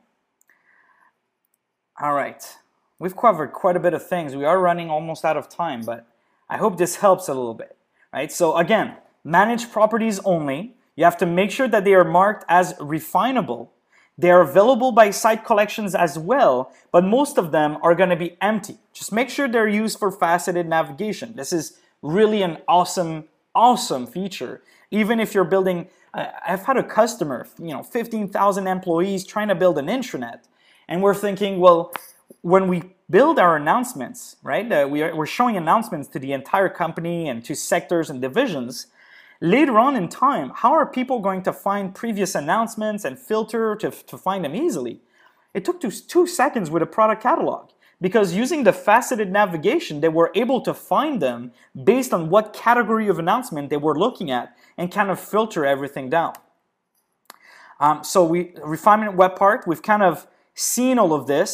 All right. We've covered quite a bit of things. We are running almost out of time, but I hope this helps a little bit. Right? So again, manage properties only. You have to make sure that they are marked as refinable. They are available by site collections as well, but most of them are going to be empty. Just make sure they're used for faceted navigation. This is really an awesome, awesome feature. Even if you're building, I've had a customer, you know, fifteen thousand employees trying to build an intranet, and we're thinking, well, when we build our announcements, right? Uh, we are, we're showing announcements to the entire company and to sectors and divisions. Later on in time, how are people going to find previous announcements and filter to, to find them easily? It took two, two seconds with a product catalog because using the faceted navigation, they were able to find them based on what category of announcement they were looking at and kind of filter everything down. Um, so we refinement web part, we've kind of seen all of this.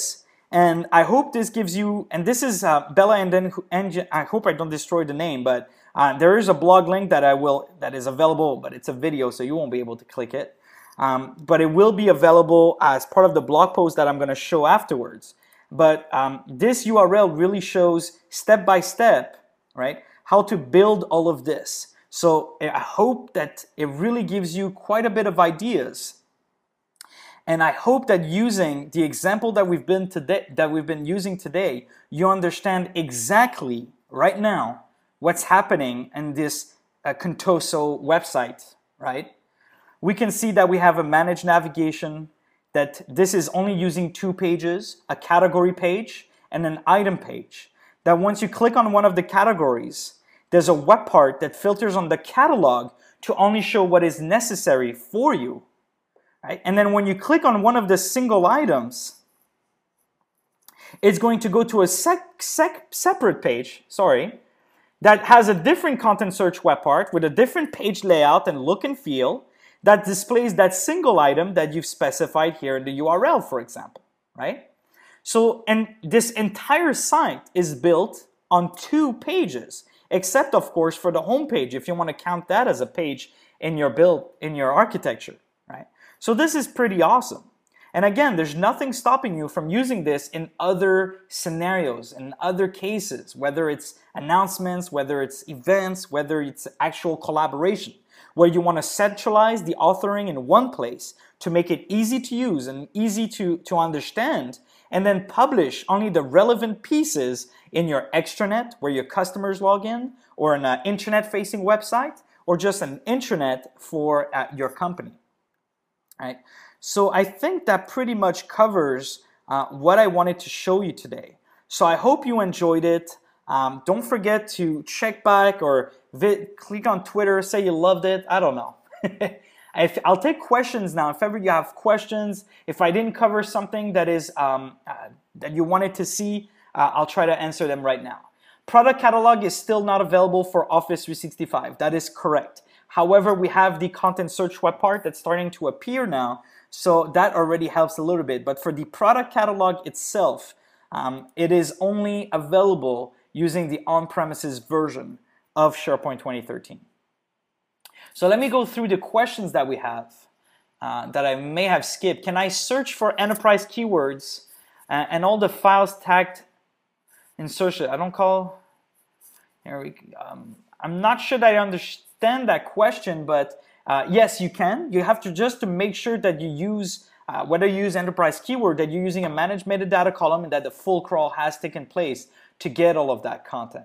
And I hope this gives you, and this is uh, Bella and then and I hope I don't destroy the name, but uh, there is a blog link that I will that is available, but it's a video, so you won't be able to click it. Um, but it will be available as part of the blog post that I'm going to show afterwards. But um, this U R L really shows step by step, right, how to build all of this. So I hope that it really gives you quite a bit of ideas. And I hope that using the example that we've been today, that we've been using today, you understand exactly right now what's happening in this uh, Contoso website, right? We can see that we have a managed navigation, that this is only using two pages, a category page and an item page. That once you click on one of the categories, there's a web part that filters on the catalog to only show what is necessary for you. Right? And then when you click on one of the single items, it's going to go to a sec sec separate page, sorry, that has a different content search web part with a different page layout and look and feel that displays that single item that you've specified here in the U R L, for example, right? So, and this entire site is built on two pages, except of course for the home page, if you want to count that as a page in your build, in your architecture, right? So this is pretty awesome. And again, there's nothing stopping you from using this in other scenarios, in other cases, whether it's announcements, whether it's events, whether it's actual collaboration, where you want to centralize the authoring in one place to make it easy to use and easy to, to understand, and then publish only the relevant pieces in your extranet where your customers log in, or an uh, internet-facing website, or just an intranet for uh, your company. Right? So I think that pretty much covers uh, what I wanted to show you today. So I hope you enjoyed it. Um, don't forget to check back or click on Twitter, say you loved it. I don't know. if, I'll take questions now. If ever you have questions, if I didn't cover something that is um, uh, that you wanted to see, uh, I'll try to answer them right now. Product catalog is still not available for Office three sixty-five. That is correct. However, we have the content search web part that's starting to appear now, so that already helps a little bit. But for the product catalog itself, um, it is only available using the on-premises version of SharePoint twenty thirteen. So let me go through the questions that we have uh, that I may have skipped. Can I search for enterprise keywords uh, and all the files tagged in search? I don't call. Here we. Um, I'm not sure that I understand that question, but uh, yes, you can. You have to just to make sure that you use, uh, whether you use enterprise keyword, that you're using a managed metadata column and that the full crawl has taken place to get all of that content.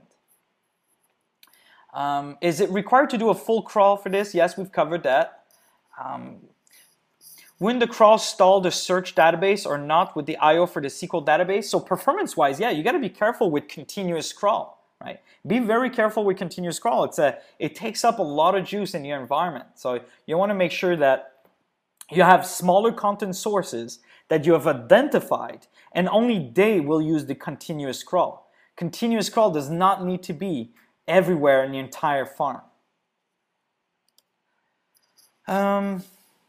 Um, is it required to do a full crawl for this? Yes, we've covered that. Um, When the crawl stall the search database or not with the I O for the S Q L database? So performance-wise, yeah, you got to be careful with continuous crawl, right? Be very careful with continuous crawl. It's a, it takes up a lot of juice in your environment. So you want to make sure that you have smaller content sources that you have identified, and only they will use the continuous crawl. Continuous crawl does not need to be everywhere in the entire farm. Um,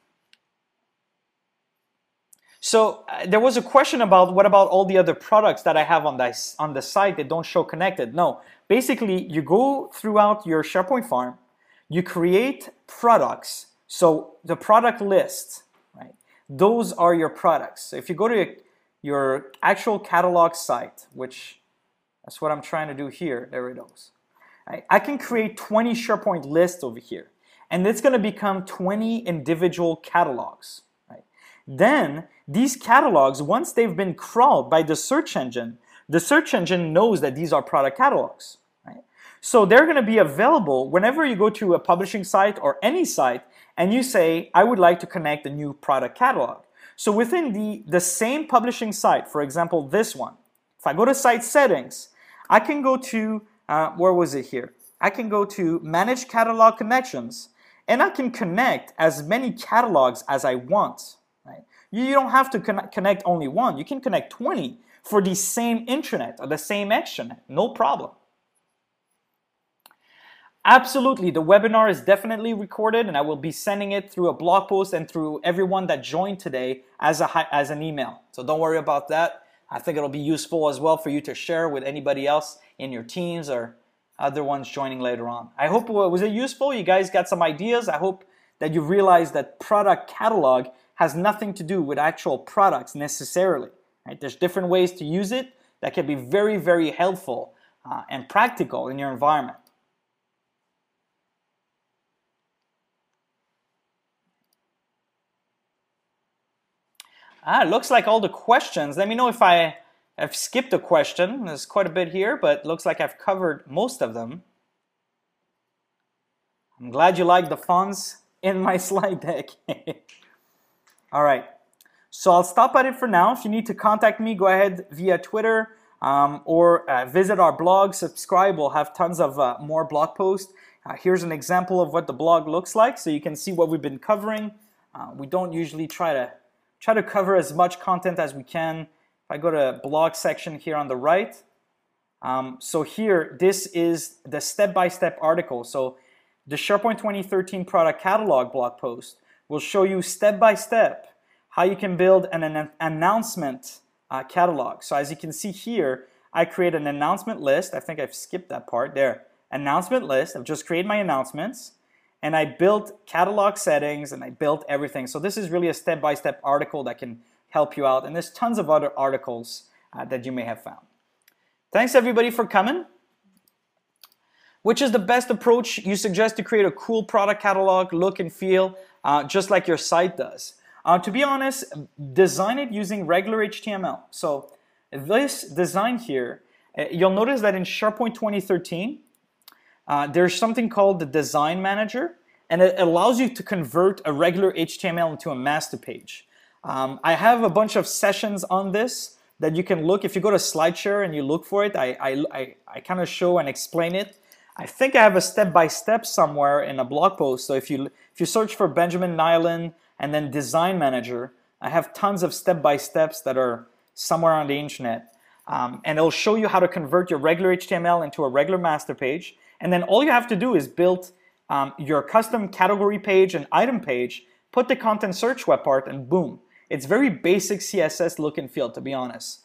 So uh, there was a question about what about all the other products that I have on this on the site that don't show connected. No, basically you go throughout your SharePoint farm, you create products. So the product list, right? Those are your products. So if you go to your actual catalog site, which that's what I'm trying to do here. There it goes. Right? I can create twenty SharePoint lists over here, and it's going to become twenty individual catalogs. Then these catalogs, once they've been crawled by the search engine, the search engine knows that these are product catalogs. Right? So they're going to be available whenever you go to a publishing site or any site and you say, I would like to connect a new product catalog. So within the, the same publishing site, for example, this one, if I go to site settings, I can go to, uh, where was it here? I can go to manage catalog connections, and I can connect as many catalogs as I want. Right? You don't have to con connect only one. You can connect twenty for the same intranet or the same extranet. No problem. Absolutely, the webinar is definitely recorded, and I will be sending it through a blog post and through everyone that joined today as, a, as an email. So don't worry about that. I think it'll be useful as well for you to share with anybody else in your teams or other ones joining later on. I hope, was it useful? You guys got some ideas? I hope that you realize that product catalog has nothing to do with actual products necessarily. Right? There's different ways to use it that can be very, very helpful uh, and practical in your environment. Ah, it looks like all the questions. Let me know if I have skipped a question. There's quite a bit here, but it looks like I've covered most of them. I'm glad you like the fonts in my slide deck. All right, so I'll stop at it for now. If you need to contact me, go ahead via Twitter um, or uh, visit our blog, subscribe. We'll have tons of uh, more blog posts. Uh, here's an example of what the blog looks like, so you can see what we've been covering. Uh, we don't usually try to try to cover as much content as we can. If I go to blog section here on the right, um, so here, this is the step-by-step article. So the SharePoint twenty thirteen product catalog blog post will show you step-by-step how you can build an, an announcement uh, catalog. So as you can see here, I create an announcement list. I think I've skipped that part there. Announcement list. I've just created my announcements. And I built catalog settings and I built everything. So this is really a step-by-step article that can help you out. And there's tons of other articles uh, that you may have found. Thanks everybody for coming. Which is the best approach you suggest to create a cool product catalog, look and feel, uh, just like your site does? Uh, to be honest, design it using regular H T M L. So this design here, uh, you'll notice that in SharePoint twenty thirteen, Uh, there's something called the Design Manager, and it allows you to convert a regular H T M L into a master page. Um, I have a bunch of sessions on this that you can look. If you go to SlideShare and you look for it, I, I, I, I kind of show and explain it. I think I have a step-by-step somewhere in a blog post. So if you, if you search for Benjamin Nyland and then Design Manager, I have tons of step-by-steps that are somewhere on the internet. Um, and it'll show you how to convert your regular H T M L into a regular master page. And then all you have to do is build um, your custom category page and item page, put the content search web part, and boom. It's very basic C S S look and feel, to be honest.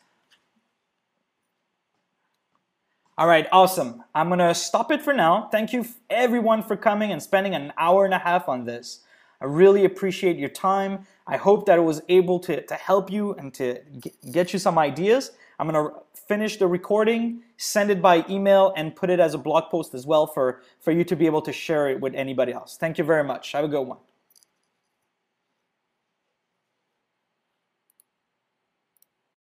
All right, awesome. I'm going to stop it for now. Thank you everyone for coming and spending an hour and a half on this. I really appreciate your time. I hope that it was able to, to help you and to get you some ideas. I'm going to finish the recording, send it by email, and put it as a blog post as well for, for you to be able to share it with anybody else. Thank you very much. Have a good one.